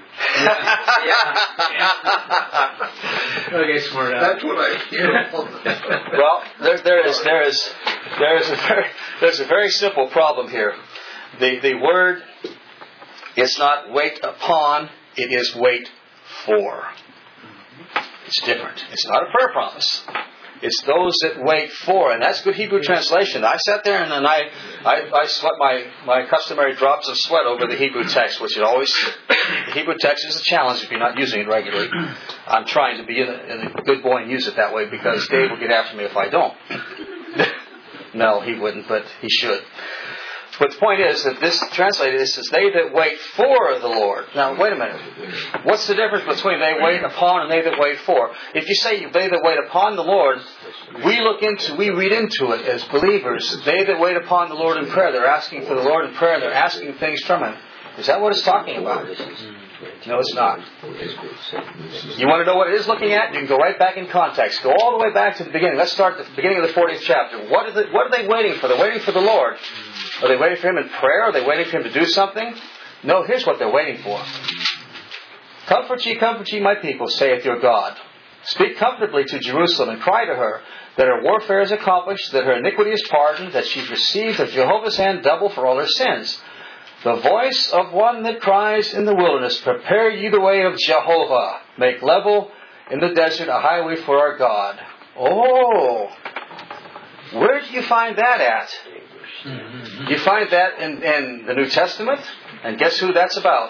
Okay, smart out. That's what I hear. Well, there's a very simple problem here. The word is not wait upon, it is wait for. It's different. It's not a prayer promise. It's those that wait for, and that's good Hebrew translation. I sat there and then I sweat my customary drops of sweat over the Hebrew text, which the Hebrew text is a challenge if you're not using it regularly. I'm trying to be a good boy and use it that way, because Dave will get after me if I don't. No, he wouldn't, but he should. But the point is that this translated, it says, they that wait for the Lord. Now, wait a minute. What's the difference between they wait upon and they that wait for? If you say they that wait upon the Lord, we read into it as believers, they that wait upon the Lord in prayer, they're asking for the Lord in prayer, and they're asking things from Him. Is that what it's talking about? No, it's not. You want to know what it is looking at? You can go right back in context. Go all the way back to the beginning. Let's start at the beginning of the 40th chapter. What are they waiting for? They're waiting for the Lord. Are they waiting for Him in prayer? Are they waiting for Him to do something? No, here's what they're waiting for. Comfort ye, my people, saith your God. Speak comfortably to Jerusalem, and cry to her, that her warfare is accomplished, that her iniquity is pardoned, that she received of Jehovah's hand double for all her sins. The voice of one that cries in the wilderness, prepare ye the way of Jehovah. Make level in the desert a highway for our God. Oh, where do you find that at? You find that in the New Testament. And guess who that's about?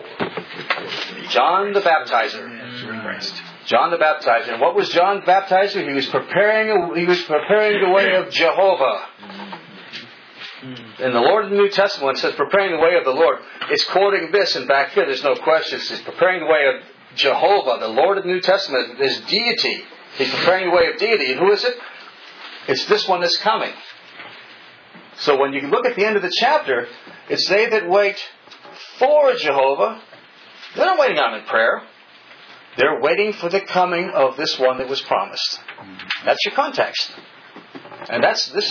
John the Baptizer. John the Baptizer. And what was John the Baptizer? He was preparing the way of Jehovah. And the Lord in the New Testament, when it says preparing the way of the Lord, it's quoting this, and back here there's no question. It's preparing the way of Jehovah. The Lord of the New Testament is deity. He's preparing the way of deity. And who is it? It's this one that's coming. So when you look at the end of the chapter, it's they that wait for Jehovah. They're not waiting on Him in prayer. They're waiting for the coming of this one that was promised. That's your context. And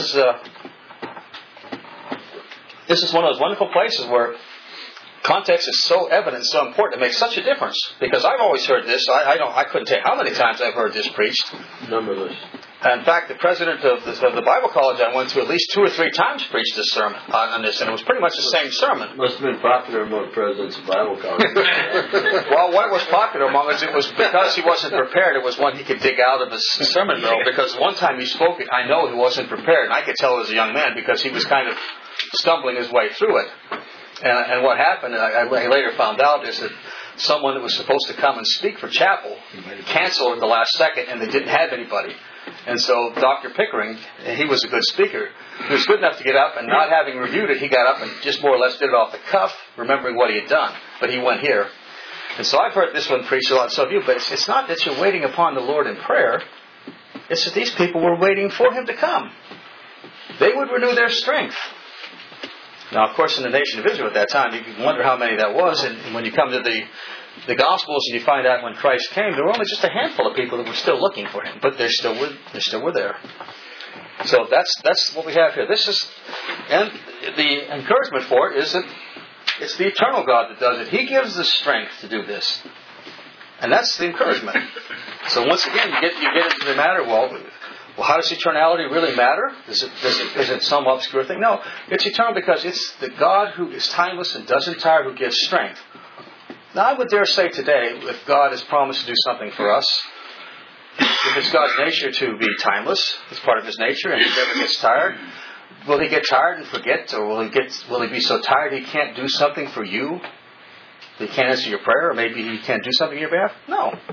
this is one of those wonderful places where context is so evident, so important. It makes such a difference. Because I've always heard this. I couldn't tell you how many times I've heard this preached. Numberless. In fact, the president of the Bible college I went to at least 2 or 3 times preached this sermon on this, and it was pretty much the same sermon. Must have been popular among presidents of Bible colleges. Well, what was popular among us, it was because he wasn't prepared. It was one he could dig out of his sermon barrel. Because one time he spoke it, I know he wasn't prepared, and I could tell as a young man because he was kind of stumbling his way through it. And what happened, I later found out, is that someone that was supposed to come and speak for chapel canceled at the last second, and they didn't have anybody. And so Dr. Pickering, he was a good speaker. He was good enough to get up, and not having reviewed it, he got up and just more or less did it off the cuff, remembering what he had done. But he went here. And so I've heard this one preached a lot, so have you. But it's not that you're waiting upon the Lord in prayer. It's that these people were waiting for Him to come. They would renew their strength. Now, of course, in the nation of Israel at that time, you can wonder how many that was. And when you come to the Gospels and you find out when Christ came, there were only just a handful of people that were still looking for Him. But they still were there. So that's what we have here. And the encouragement for it is that it's the eternal God that does it. He gives the strength to do this. And that's the encouragement. So once again, you get into the matter, well, how does eternality really matter? Is it some obscure thing? No, it's eternal because it's the God who is timeless and doesn't tire, who gives strength. Now, I would dare say today, if God has promised to do something for us, if it's God's nature to be timeless, it's part of His nature, and He never gets tired, will He get tired and forget, or will He be so tired He can't do something for you? He can't answer your prayer, or maybe He can't do something on your behalf?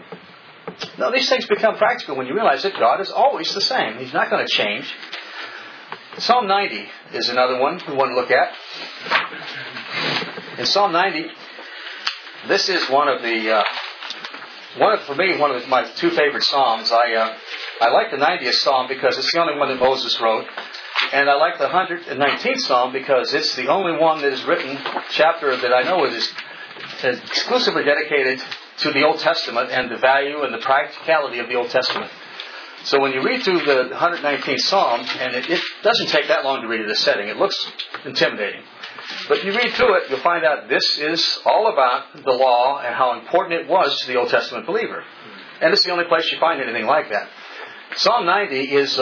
No, these things become practical when you realize that God is always the same. He's not going to change. Psalm 90 is another one we want to look at. In Psalm 90, this is one of my 2 favorite psalms. I like the 90th Psalm because it's the only one that Moses wrote. And I like the 119th Psalm because it's the only one that is written, chapter that I know is exclusively dedicated to the Old Testament and the value and the practicality of the Old Testament. So when you read through the 119th Psalm, and it doesn't take that long to read it as setting, it looks intimidating. But you read through it, you'll find out this is all about the law and how important it was to the Old Testament believer. And it's the only place you find anything like that. Psalm 90 is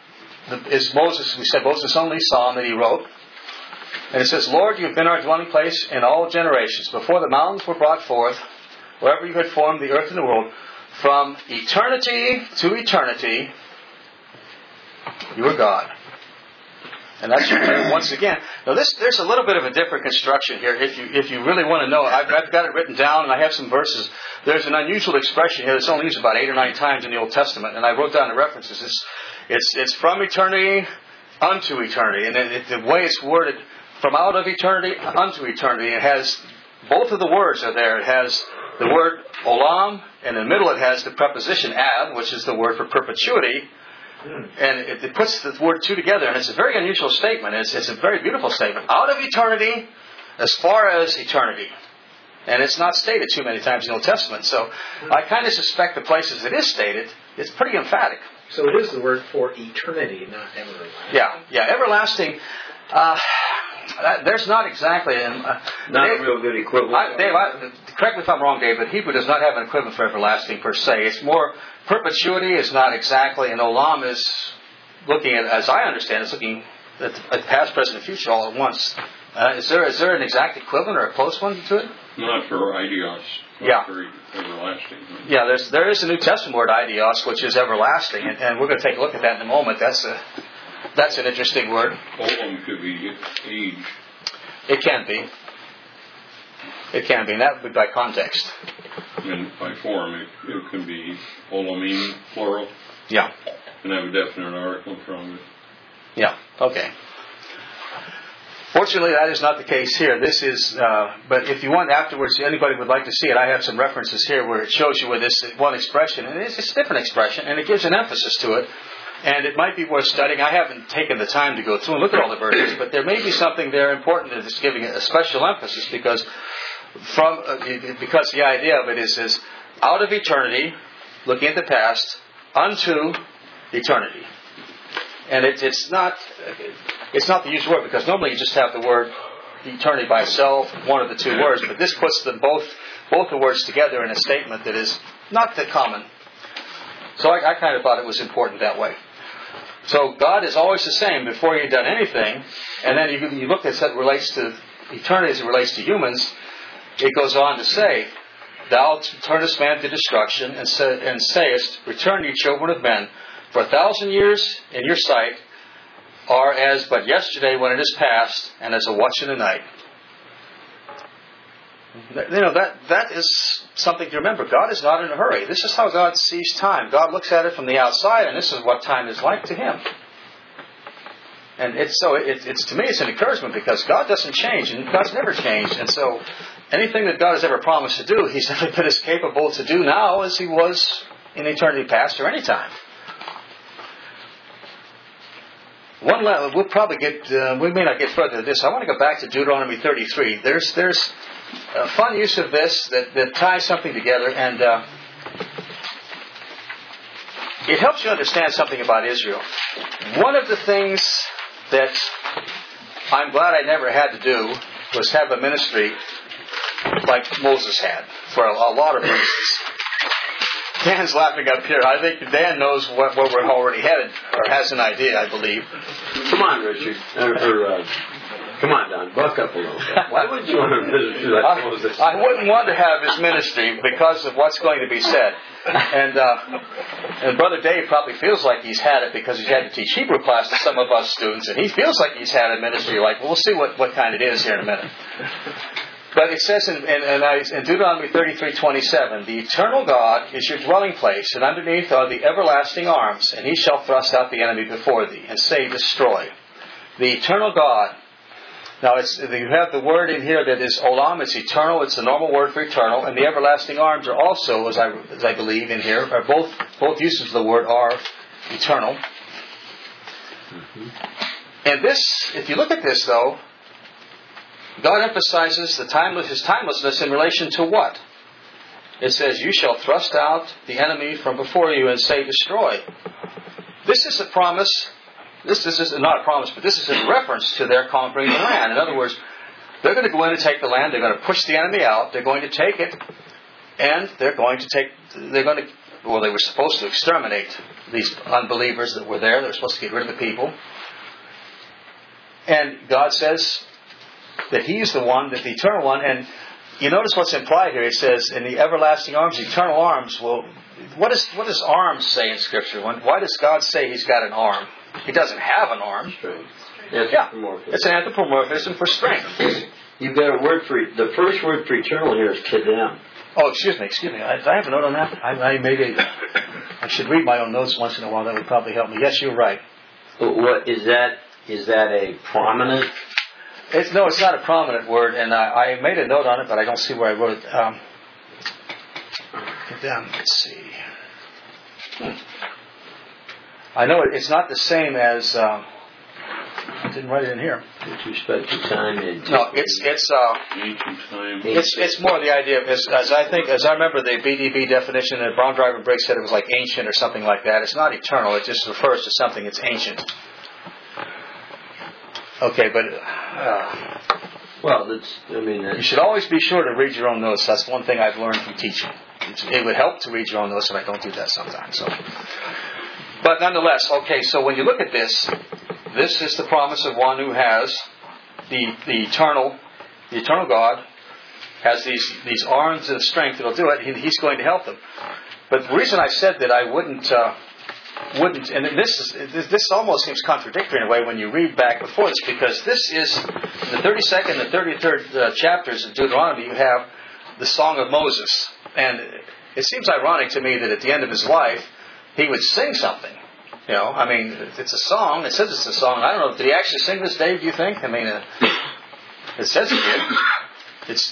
Moses' only psalm that he wrote. And it says, Lord, you have been our dwelling place in all generations. Before the mountains were brought forth, wherever you had formed the earth and the world, from eternity to eternity, you are God. And that's once again. Now there's a little bit of a different construction here. If you really want to know, I've got it written down, and I have some verses. There's an unusual expression here that's only used about 8 or 9 times in the Old Testament, and I wrote down the references. It's from eternity unto eternity, and the way it's worded, from out of eternity unto eternity. It has both of the words are there. It has the word olam, and in the middle it has the preposition ad, which is the word for perpetuity. And it puts the word two together, and it's a very unusual statement. It's a very beautiful statement. Out of eternity as far as eternity. And it's not stated too many times in the Old Testament. So I kind of suspect the places it is stated, it's pretty emphatic. So it is the word for eternity, not everlasting. Yeah, everlasting. There's not exactly not a real good equivalent. Dave, correct me if I'm wrong, Dave, but Hebrew does not have an equivalent for everlasting per se. It's more perpetuity is not exactly, and olam is looking at, as I understand, it's looking at the past, present, and future all at once. Is there an exact equivalent or a close one to it? Not for idios. Yeah. For everlasting. Yeah, there is a New Testament word idios, which is everlasting, and we're going to take a look at that in a moment. That's an interesting word. Olam could be age. It can be. It can be, and that would be by context. And by form, it can be olamim, plural. Yeah. And have a definite article from it. Yeah, okay. Fortunately, that is not the case here. This is, but if you want afterwards, anybody would like to see it, I have some references here where it shows you with this one expression, and it's a different expression, and it gives an emphasis to it. And it might be worth studying. I haven't taken the time to go through and look at all the verses, but there may be something there important that is giving it a special emphasis because the idea of it is out of eternity, looking at the past, unto eternity. And it's not the usual word because normally you just have the word eternity by itself, one of the two words, but this puts them both the words together in a statement that is not that common. So I kind of thought it was important that way. So God is always the same before you've done anything, and then you look at it relates to eternity as it relates to humans. It goes on to say, "Thou turnest man to destruction, and sayest, Return, ye children of men, for 1,000 years in your sight are as but yesterday when it is past, and as a watch in the night." That is something to remember. God is not in a hurry. This is how God sees time. God looks at it from the outside, and this is what time is like to Him. And it's to me it's an encouragement because God doesn't change, and God's never changed. And so anything that God has ever promised to do, He's never been as capable to do now as He was in eternity past or any time. We'll probably we may not get further than this. I want to go back to Deuteronomy 33. There's a fun use of this that ties something together, and it helps you understand something about Israel. One of the things that I'm glad I never had to do was have a ministry like Moses had, for a lot of reasons. Dan's laughing up here. I think Dan knows where we're already headed, or has an idea, I believe. Come on, Richard. Come on, Don. Buck up a little bit. Why wouldn't you want to minister like Moses? I wouldn't want to have his ministry because of what's going to be said. And Brother Dave probably feels like he's had it because he's had to teach Hebrew class to some of us students, and he feels like he's had a ministry like, we'll see what kind it is here in a minute. But it says in Deuteronomy 33:27, "The eternal God is your dwelling place, and underneath are the everlasting arms, and He shall thrust out the enemy before thee, and say, Destroy." The eternal God. Now you have the word in here that is olam. It's eternal. It's the normal word for eternal, and the everlasting arms are also, as I believe in here, are both uses of the word are eternal. Mm-hmm. And this, if you look at this though, God emphasizes His timelessness in relation to what? It says, "You shall thrust out the enemy from before you and say, Destroy." This is a promise. This is not a promise, but this is in reference to their conquering the land. In other words, they're going to go in and take the land. They're going to push the enemy out. They're going to take it, and they were supposed to exterminate these unbelievers that were there. They were supposed to get rid of the people. And God says that He's the one, that the eternal one, and you notice what's implied here. It says, "In the everlasting arms," eternal arms. Well, what does arms say in Scripture? Why does God say He's got an arm? He doesn't have an arm. Yeah, it's an anthropomorphism for strength. You've got a word for the first word for eternal here is kedem. Oh, excuse me. I have a note on that. I should read my own notes once in a while. That would probably help me. Yes, you're right. What is that? Is that a prominent It's not a prominent word, and I made a note on it, but I don't see where I wrote it. Get down. Let's see. I know it's not the same as. I didn't write it in here. With respect to time and no, it's more the idea of as I remember the BDB definition that Brown Driver Briggs said it was like ancient or something like that. It's not eternal. It just refers to something that's ancient. Okay, but you should always be sure to read your own notes. That's one thing I've learned from teaching. It would help to read your own notes, and I don't do that sometimes. So, but nonetheless, okay. So when you look at this. This is the promise of one who has the eternal God has these arms of strength that'll do it. He's going to help them. But the reason I said that I wouldn't, and this almost seems contradictory in a way when you read back before this, because this is in the 32nd and 33rd chapters of Deuteronomy. You have the Song of Moses, and it seems ironic to me that at the end of his life he would sing something. You know, I mean, it's a song. It says it's a song. I don't know. Did he actually sing this, Dave? Do you think? I mean, it says he did. It's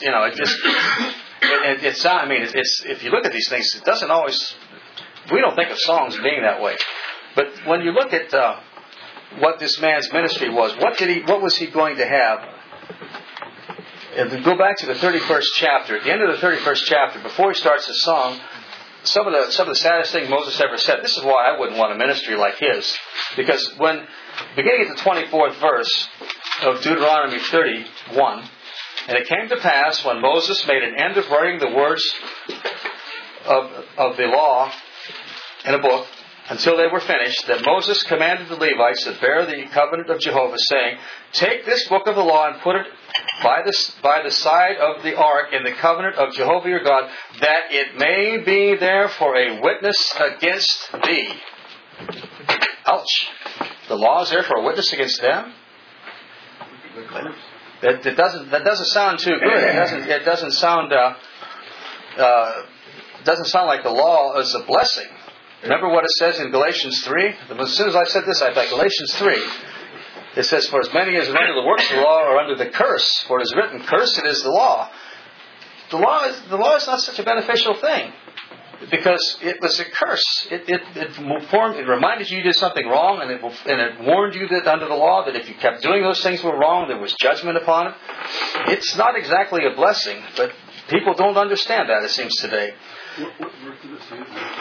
if you look at these things, it doesn't always. We don't think of songs being that way, but when you look at what this man's ministry was, what was he going to have? If we go back to the 31st chapter, at the end of the 31st chapter, before he starts the song. Some of the saddest thing Moses ever said. This is why I wouldn't want a ministry like his, because when beginning at the 24th verse of Deuteronomy 31, and it came to pass when Moses made an end of writing the words of the law in a book until they were finished, that Moses commanded the Levites that bear the covenant of Jehovah, saying, "Take this book of the law and put it by the side of the ark in the covenant of Jehovah your God, that it may be there for a witness against thee." Ouch! The law is there for a witness against them. That doesn't sound too good. It doesn't sound like the law is a blessing. Remember what it says in Galatians 3? As soon as I said this, I thought Galatians 3. It says, "For as many as are under the works of the law are under the curse. For it is written, cursed is the law." The law is not such a beneficial thing, because it was a curse. It reminded you did something wrong, and it warned you that under the law that if you kept doing those things were wrong, there was judgment upon it. It's not exactly a blessing, but people don't understand that, it seems today. What verse did it say?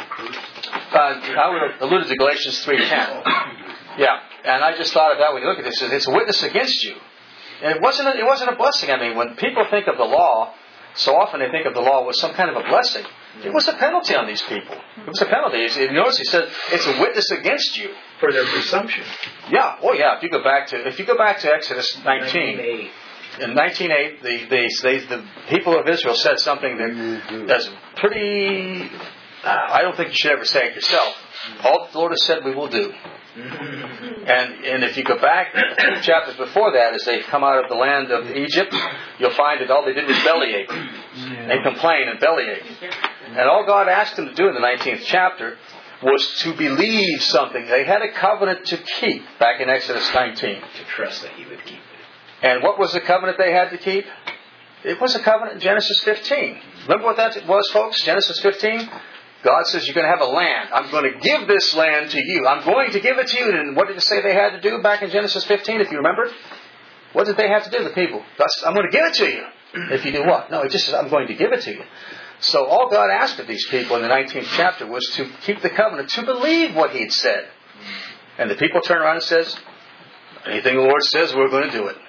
I would have alluded to Galatians 3:10. Yeah, and I just thought of that when you look at this. It's a witness against you. And it wasn't a blessing. I mean, when people think of the law, so often they think of the law as some kind of a blessing. It was a penalty on these people. It was a penalty. You notice he said it's a witness against you for their presumption. Yeah. Oh, yeah. If you go back to Exodus 19. In 19:8, the people of Israel said something that's pretty. I don't think you should ever say it yourself. All that the Lord has said, we will do. And if you go back 2 chapters before that, as they come out of the land of Egypt, you'll find that all they did was bellyache and complain and bellyache. And all God asked them to do in the 19th chapter was to believe something. They had a covenant to keep back in Exodus 19. To trust that He would keep it. And what was the covenant they had to keep? It was a covenant in Genesis 15. Remember what that was, folks? Genesis 15? God says, you're going to have a land. I'm going to give this land to you. I'm going to give it to you. And what did it say they had to do back in Genesis 15, if you remember? What did they have to do, the people? I'm going to give it to you. If you do what? No, it just says, I'm going to give it to you. So all God asked of these people in the 19th chapter was to keep the covenant, to believe what He had said. And the people turn around and says, anything the Lord says, we're going to do it.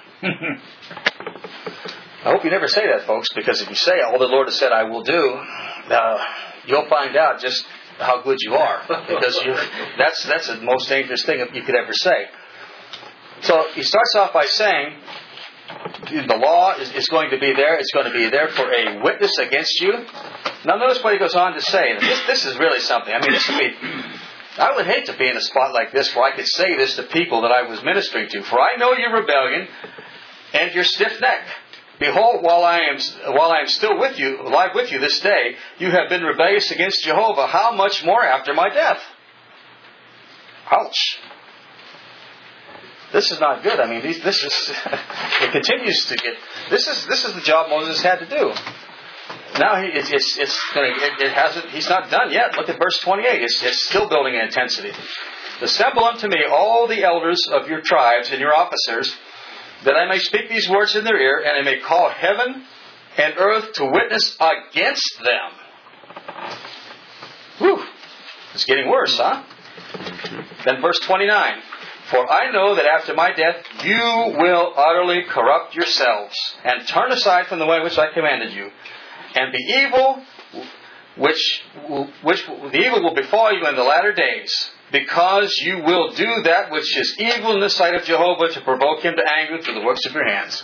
I hope you never say that, folks, because if you say all the Lord has said I will do, you'll find out just how good you are, because that's the most dangerous thing you could ever say. So he starts off by saying the law is going to be there. It's going to be there for a witness against you. Now notice what he goes on to say. This is really something. I mean, I would hate to be in a spot like this where I could say this to people that I was ministering to. For I know your rebellion and your stiff neck. Behold, while I am still with you, alive with you this day, you have been rebellious against Jehovah. How much more after my death? Ouch. This is not good. I mean, this is it continues to get. This is the job Moses had to do. Now he's not done yet. Look at verse 28. It's still building in intensity. Assemble unto me all the elders of your tribes and your officers, that I may speak these words in their ear, and I may call heaven and earth to witness against them. Whew. It's getting worse, huh? Then verse 29. For I know that after my death you will utterly corrupt yourselves, and turn aside from the way which I commanded you, and the evil which the evil will befall you in the latter days, because you will do that which is evil in the sight of Jehovah, to provoke Him to anger through the works of your hands.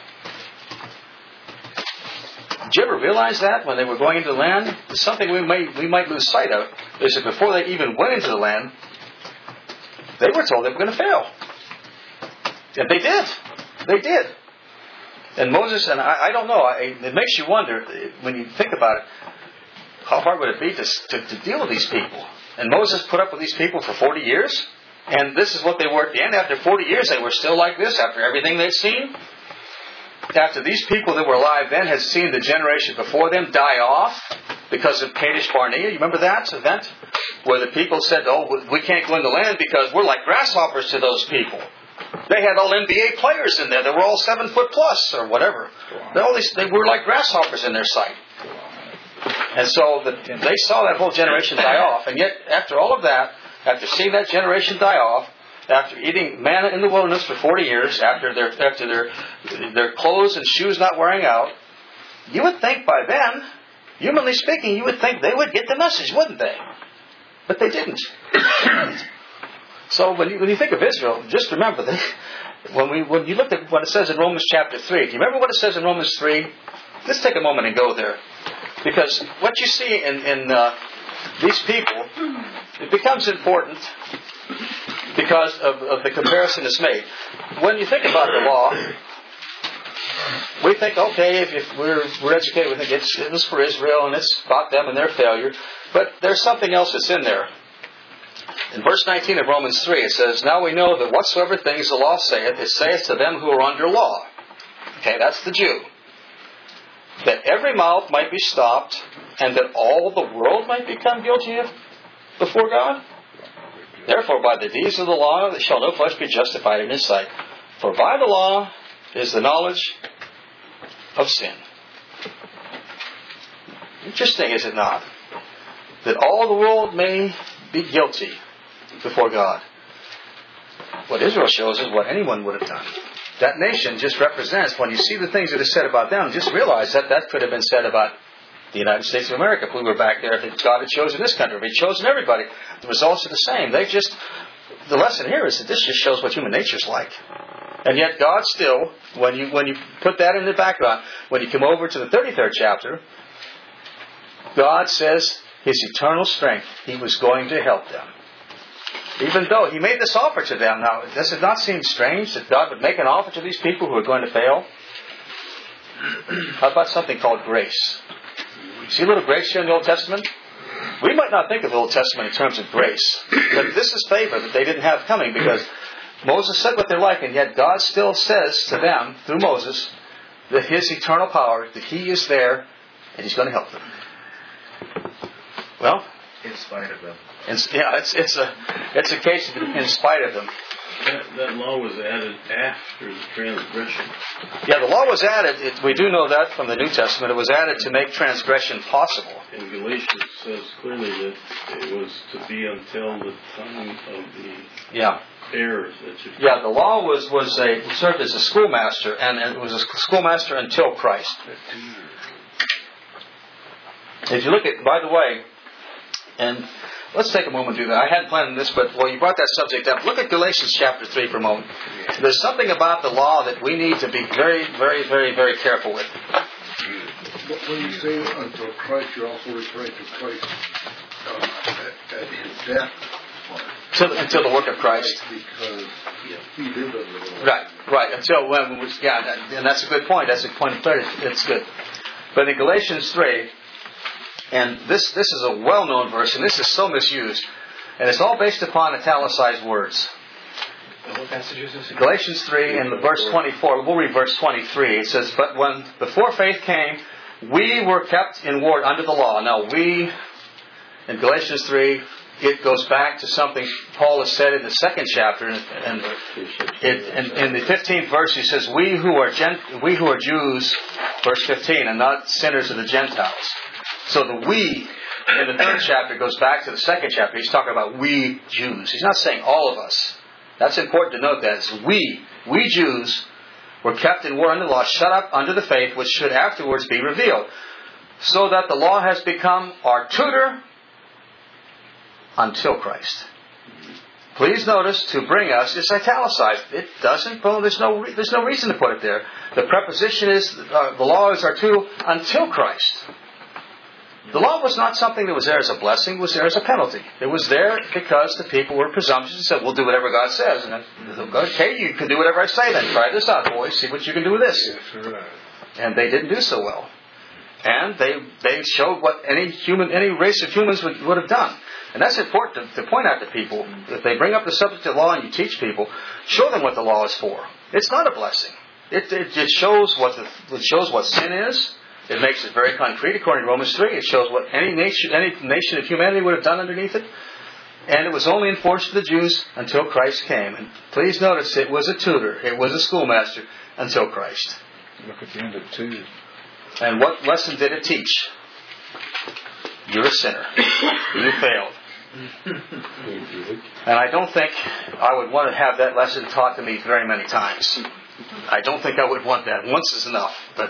Did you ever realize that when they were going into the land? It's something we might lose sight of. Is that before they even went into the land, they were told they were going to fail. And they did. They did. And Moses, and I don't know, it makes you wonder, when you think about it, how hard would it be to deal with these people? And Moses put up with these people for 40 years. And this is what they were at the end. After 40 years, they were still like this, after everything they'd seen. After these people that were alive then had seen the generation before them die off because of Kadesh Barnea. You remember that event? Where the people said, oh, we can't go in the land because we're like grasshoppers to those people. They had all NBA players in there. They were all 7 foot plus or whatever. They were like grasshoppers in their sight. And so they saw that whole generation die off. And yet, after all of that, after seeing that generation die off, after eating manna in the wilderness for 40 years, after their clothes and shoes not wearing out, you would think by then, humanly speaking, you would think they would get the message, wouldn't they? But they didn't. So when you think of Israel, just remember that when you look at what it says in Romans chapter 3, do you remember what it says in Romans 3? Let's take a moment and go there. Because what you see in these people, it becomes important because of the comparison that's made. When you think about the law, we think, okay, if we're educated, we think it was for Israel and it's about them and their failure. But there's something else that's in there. In verse 19 of Romans 3, it says, Now we know that whatsoever things the law saith, it saith to them who are under law. Okay, that's the Jew. That every mouth might be stopped, and that all the world might become guilty before God. Therefore, by the deeds of the law shall no flesh be justified in His sight. For by the law is the knowledge of sin. Interesting, is it not? That all the world may be guilty before God. What Israel shows is what anyone would have done. That nation just represents, when you see the things that are said about them, just realize that could have been said about the United States of America if we were back there, if God had chosen this country, if He'd chosen everybody. The results are the same. The lesson here is that this just shows what human nature's like. And yet God still, when you put that in the background, when you come over to the 33rd chapter, God says His eternal strength, He was going to help them. Even though He made this offer to them. Now, does it not seem strange that God would make an offer to these people who are going to fail? How about something called grace? See a little grace here in the Old Testament? We might not think of the Old Testament in terms of grace. But this is favor that they didn't have coming, because Moses said what they're like, and yet God still says to them, through Moses, that His eternal power, that He is there, and He's going to help them. Well, in spite of them. It's a case of in spite of them. That law was added after the transgression. Yeah, the law was added. We do know that from the New Testament. It was added to make transgression possible. In Galatians it says clearly that it was to be until the time of the errors that should come. Yeah, the law served as a schoolmaster, and it was a schoolmaster until Christ. If you look at, by the way, and let's take a moment to do that. I hadn't planned this, but you brought that subject up. Look at Galatians chapter 3 for a moment. There's something about the law that we need to be very, very, very, very careful with. But when you say until Christ, you're also referring to Christ at His death. Until the work of Christ. Because He lived under the law. Right. Until when, and that's a good point. That's a point of clarity. It's good. But in Galatians 3, and this is a well-known verse, and this is so misused, and it's all based upon italicized words. What passage is this? Galatians 3 and the verse 24. We'll read verse 23. It says, "But when before faith came, we were kept in ward under the law." Now we, in Galatians 3, it goes back to something Paul has said in the second chapter, and in the 15th verse he says, "We who are Jews," verse 15, "and not sinners of the Gentiles." So the "we" in the third chapter goes back to the second chapter. He's talking about we Jews. He's not saying all of us. That's important to note that. It's we Jews were kept in war under the law, shut up under the faith which should afterwards be revealed, so that the law has become our tutor until Christ. Please notice, to bring us, it's italicized. It doesn't, well, there's no reason to put it there. The preposition is, the law is our tutor until Christ. The law was not something that was there as a blessing, it was there as a penalty. It was there because the people were presumptuous and said, we'll do whatever God says. And then, okay, you can do whatever I say then. Try this out, boys. See what you can do with this. And they didn't do so well. And they showed what any race of humans would have done. And that's important to point out to people. If they bring up the subject of law and you teach people, show them what the law is for. It's not a blessing. It shows what sin is. It makes it very concrete. According to Romans 3, it shows what any nation of humanity would have done underneath it. And it was only enforced to the Jews until Christ came. And please notice, it was a tutor, it was a schoolmaster until Christ. Look at the end of 2. And what lesson did it teach? You're a sinner. You failed. And I don't think I would want to have that lesson taught to me very many times. I don't think I would want that. Once is enough. But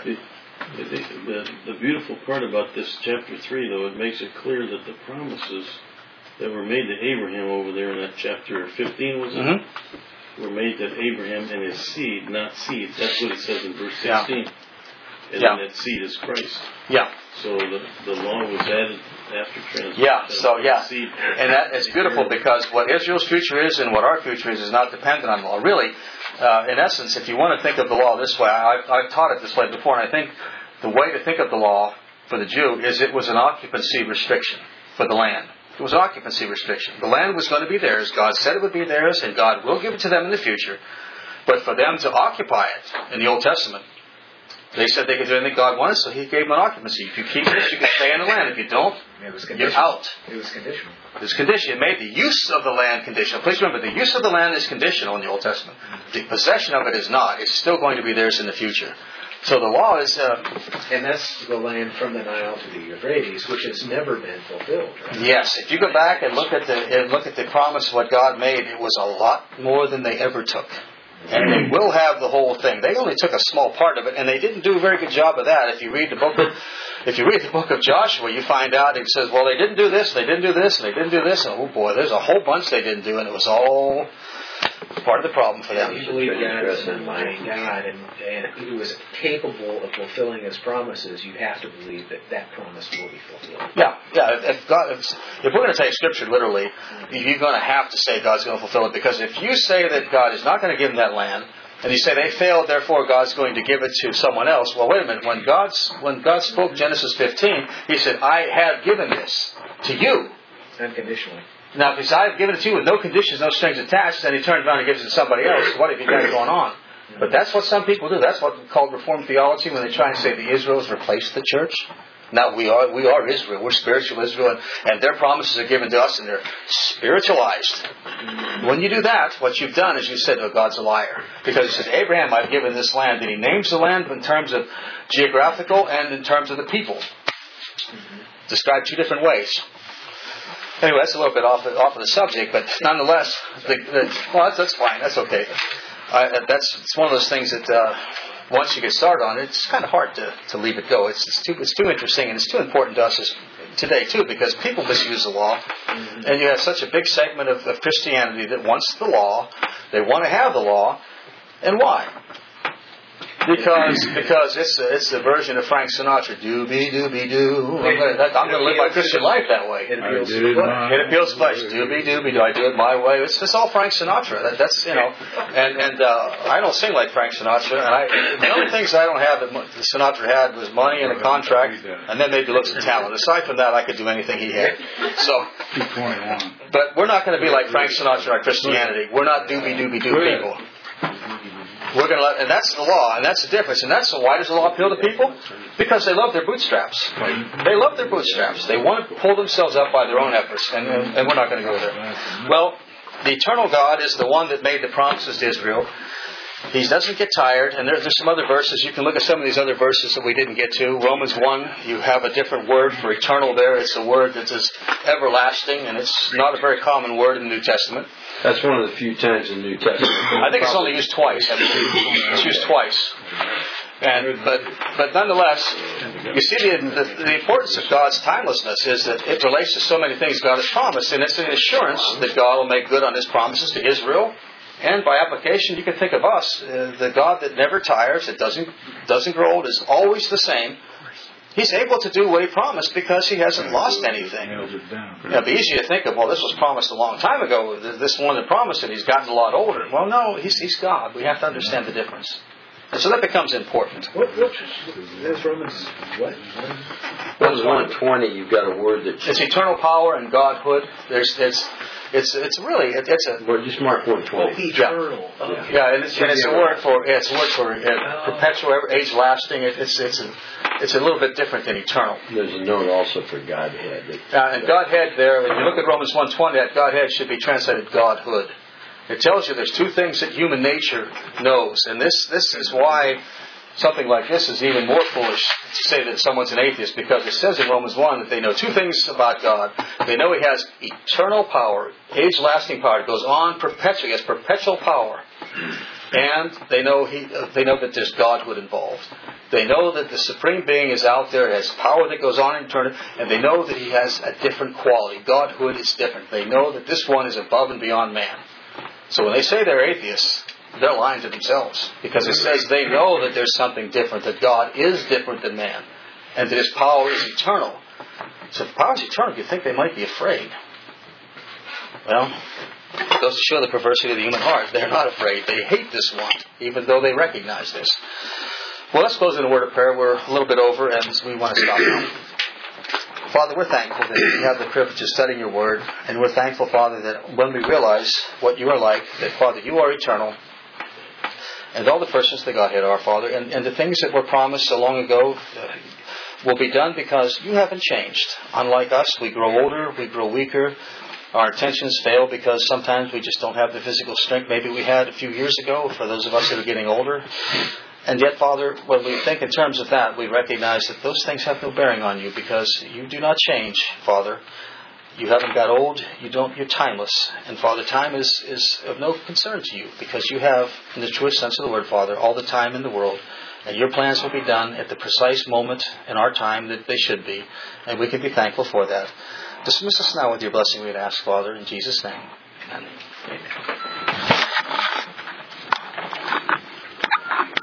the beautiful part about this chapter 3, though, it makes it clear that the promises that were made to Abraham over there in that chapter 15, was it? Mm-hmm. Were made to Abraham and his seed, not seeds. That's what it says in verse 16. Yeah. And then that seed is Christ. Yeah. So the law was added after translation. Yeah, so yeah. Seed. And that is beautiful because what Israel's future is and what our future is not dependent on law. Really, in essence, if you want to think of the law this way, I've taught it this way before, and I think the way to think of the law for the Jew is it was an occupancy restriction for the land. It was an occupancy restriction. The land was going to be theirs. God said it would be theirs, and God will give it to them in the future. But for them to occupy it in the Old Testament, they said they could do anything God wanted, so He gave them an occupancy. If you keep this, you can stay in the land. If you don't, you're out. It was conditional. It was conditional. It made the use of the land conditional. Please remember, the use of the land is conditional in the Old Testament. The possession of it is not. It's still going to be theirs in the future. So the law is... and that's the land from the Nile to the Euphrates, which has never been fulfilled, right? Yes. If you go back and look at the promise of what God made, it was a lot more than they ever took. And they will have the whole thing. They only took a small part of it, and they didn't do a very good job of that. If you read the book of Joshua, you find out it says, well, they didn't do this, they didn't do this, and they didn't do this, and oh boy, there's a whole bunch they didn't do, and it was all part of the problem for them. You believe God is an almighty God, and He was capable of fulfilling His promises. You have to believe that promise will be fulfilled. Yeah. If we're going to take Scripture literally, you're going to have to say God's going to fulfill it, because if you say that God is not going to give them that land, and you say they failed, therefore God's going to give it to someone else. Well, wait a minute. When God spoke Genesis 15, He said, "I have given this to you." Unconditionally. Now, because I've given it to you with no conditions, no strings attached, and He turns around and gives it to somebody else, what have you got going on? But that's what some people do. That's what's called Reformed theology, when they try and say the Israel's replaced the church. Now, we are Israel. We're spiritual Israel, and their promises are given to us, and they're spiritualized. When you do that, what you've done is you said, oh, God's a liar. Because He said, Abraham, I've given this land, and He names the land in terms of geographical and in terms of the people. Described two different ways. Anyway, that's a little bit off of the subject, but nonetheless, that's fine. That's okay. It's one of those things that once you get started on it, it's kind of hard to leave it go. It's too interesting, and it's too important to us today too, because people misuse the law, and you have such a big segment of Christianity that wants the law. They want to have the law, and why? Because it's the version of Frank Sinatra. Doobie doobie doo. I'm going to live my Christian life that way. It appeals to flesh. Doobie doobie do. I do it my way. It's all Frank Sinatra. That's and I don't sing like Frank Sinatra. And the only things I don't have that Sinatra had was money and a contract, and then maybe looks and talent. Aside from that, I could do anything he had. So, but we're not going to be like Frank Sinatra in our Christianity. We're not doobie doobie doo people. We're going to and that's the law, and that's the difference. And that's why does the law appeal to people? Because they love their bootstraps. They love their bootstraps. They want to pull themselves up by their own efforts, and we're not going to go there. Well, the eternal God is the one that made the promises to Israel. He doesn't get tired, and there's some other verses. You can look at some of these other verses that we didn't get to. Romans 1, you have a different word for eternal there. It's a word that is everlasting, and it's not a very common word in the New Testament. That's one of the few times in the New Testament. I think it's only used twice. It's used twice. But nonetheless, you see the importance of God's timelessness is that it relates to so many things God has promised, and it's an assurance that God will make good on His promises to Israel. And by application, you can think of us, the God that never tires, that doesn't grow old, is always the same. He's able to do what He promised because He hasn't lost anything. It'd be easy to think of, well, this was promised a long time ago. This one that promised it, He's gotten a lot older. Well, no, He's God. We have to understand the difference. And so that becomes important. There's Romans what? Romans 1:20, you've got a word that... It's eternal power and Godhood. It's a... Well, just mark 1:20. Eternal. Yeah, and it's a word for perpetual, age lasting. It's a little bit different than eternal. There's a note also for Godhead. And Godhead there, if you look at Romans 1:20, that Godhead should be translated Godhood. It tells you there's two things that human nature knows. And this is why something like this is even more foolish to say that someone's an atheist, because it says in Romans 1 that they know two things about God. They know He has eternal power, age-lasting power. It goes on perpetually. He has perpetual power. And they know that there's Godhood involved. They know that the Supreme Being is out there, has power that goes on in eternity, and they know that He has a different quality. Godhood is different. They know that this one is above and beyond man. So when they say they're atheists, they're lying to themselves. Because it says they know that there's something different, that God is different than man, and that His power is eternal. So if power is eternal, you'd think they might be afraid. Well, it goes to show the perversity of the human heart. They're not afraid. They hate this one, even though they recognize this. Well, let's close in a word of prayer. We're a little bit over, and we want to stop now. Father, we're thankful that we have the privilege of studying Your Word, and we're thankful, Father, that when we realize what You are like, that, Father, You are eternal, and all the persons of the Godhead are, Father, and the things that were promised so long ago will be done because You haven't changed. Unlike us, we grow older, we grow weaker, our intentions fail because sometimes we just don't have the physical strength maybe we had a few years ago, for those of us that are getting older. And yet, Father, when we think in terms of that, we recognize that those things have no bearing on You because You do not change, Father. You haven't got old. You're timeless. And Father, time is of no concern to You because You have, in the truest sense of the word, Father, all the time in the world. And Your plans will be done at the precise moment in our time that they should be. And we can be thankful for that. Dismiss us now with Your blessing, we'd ask, Father, in Jesus' name. Amen.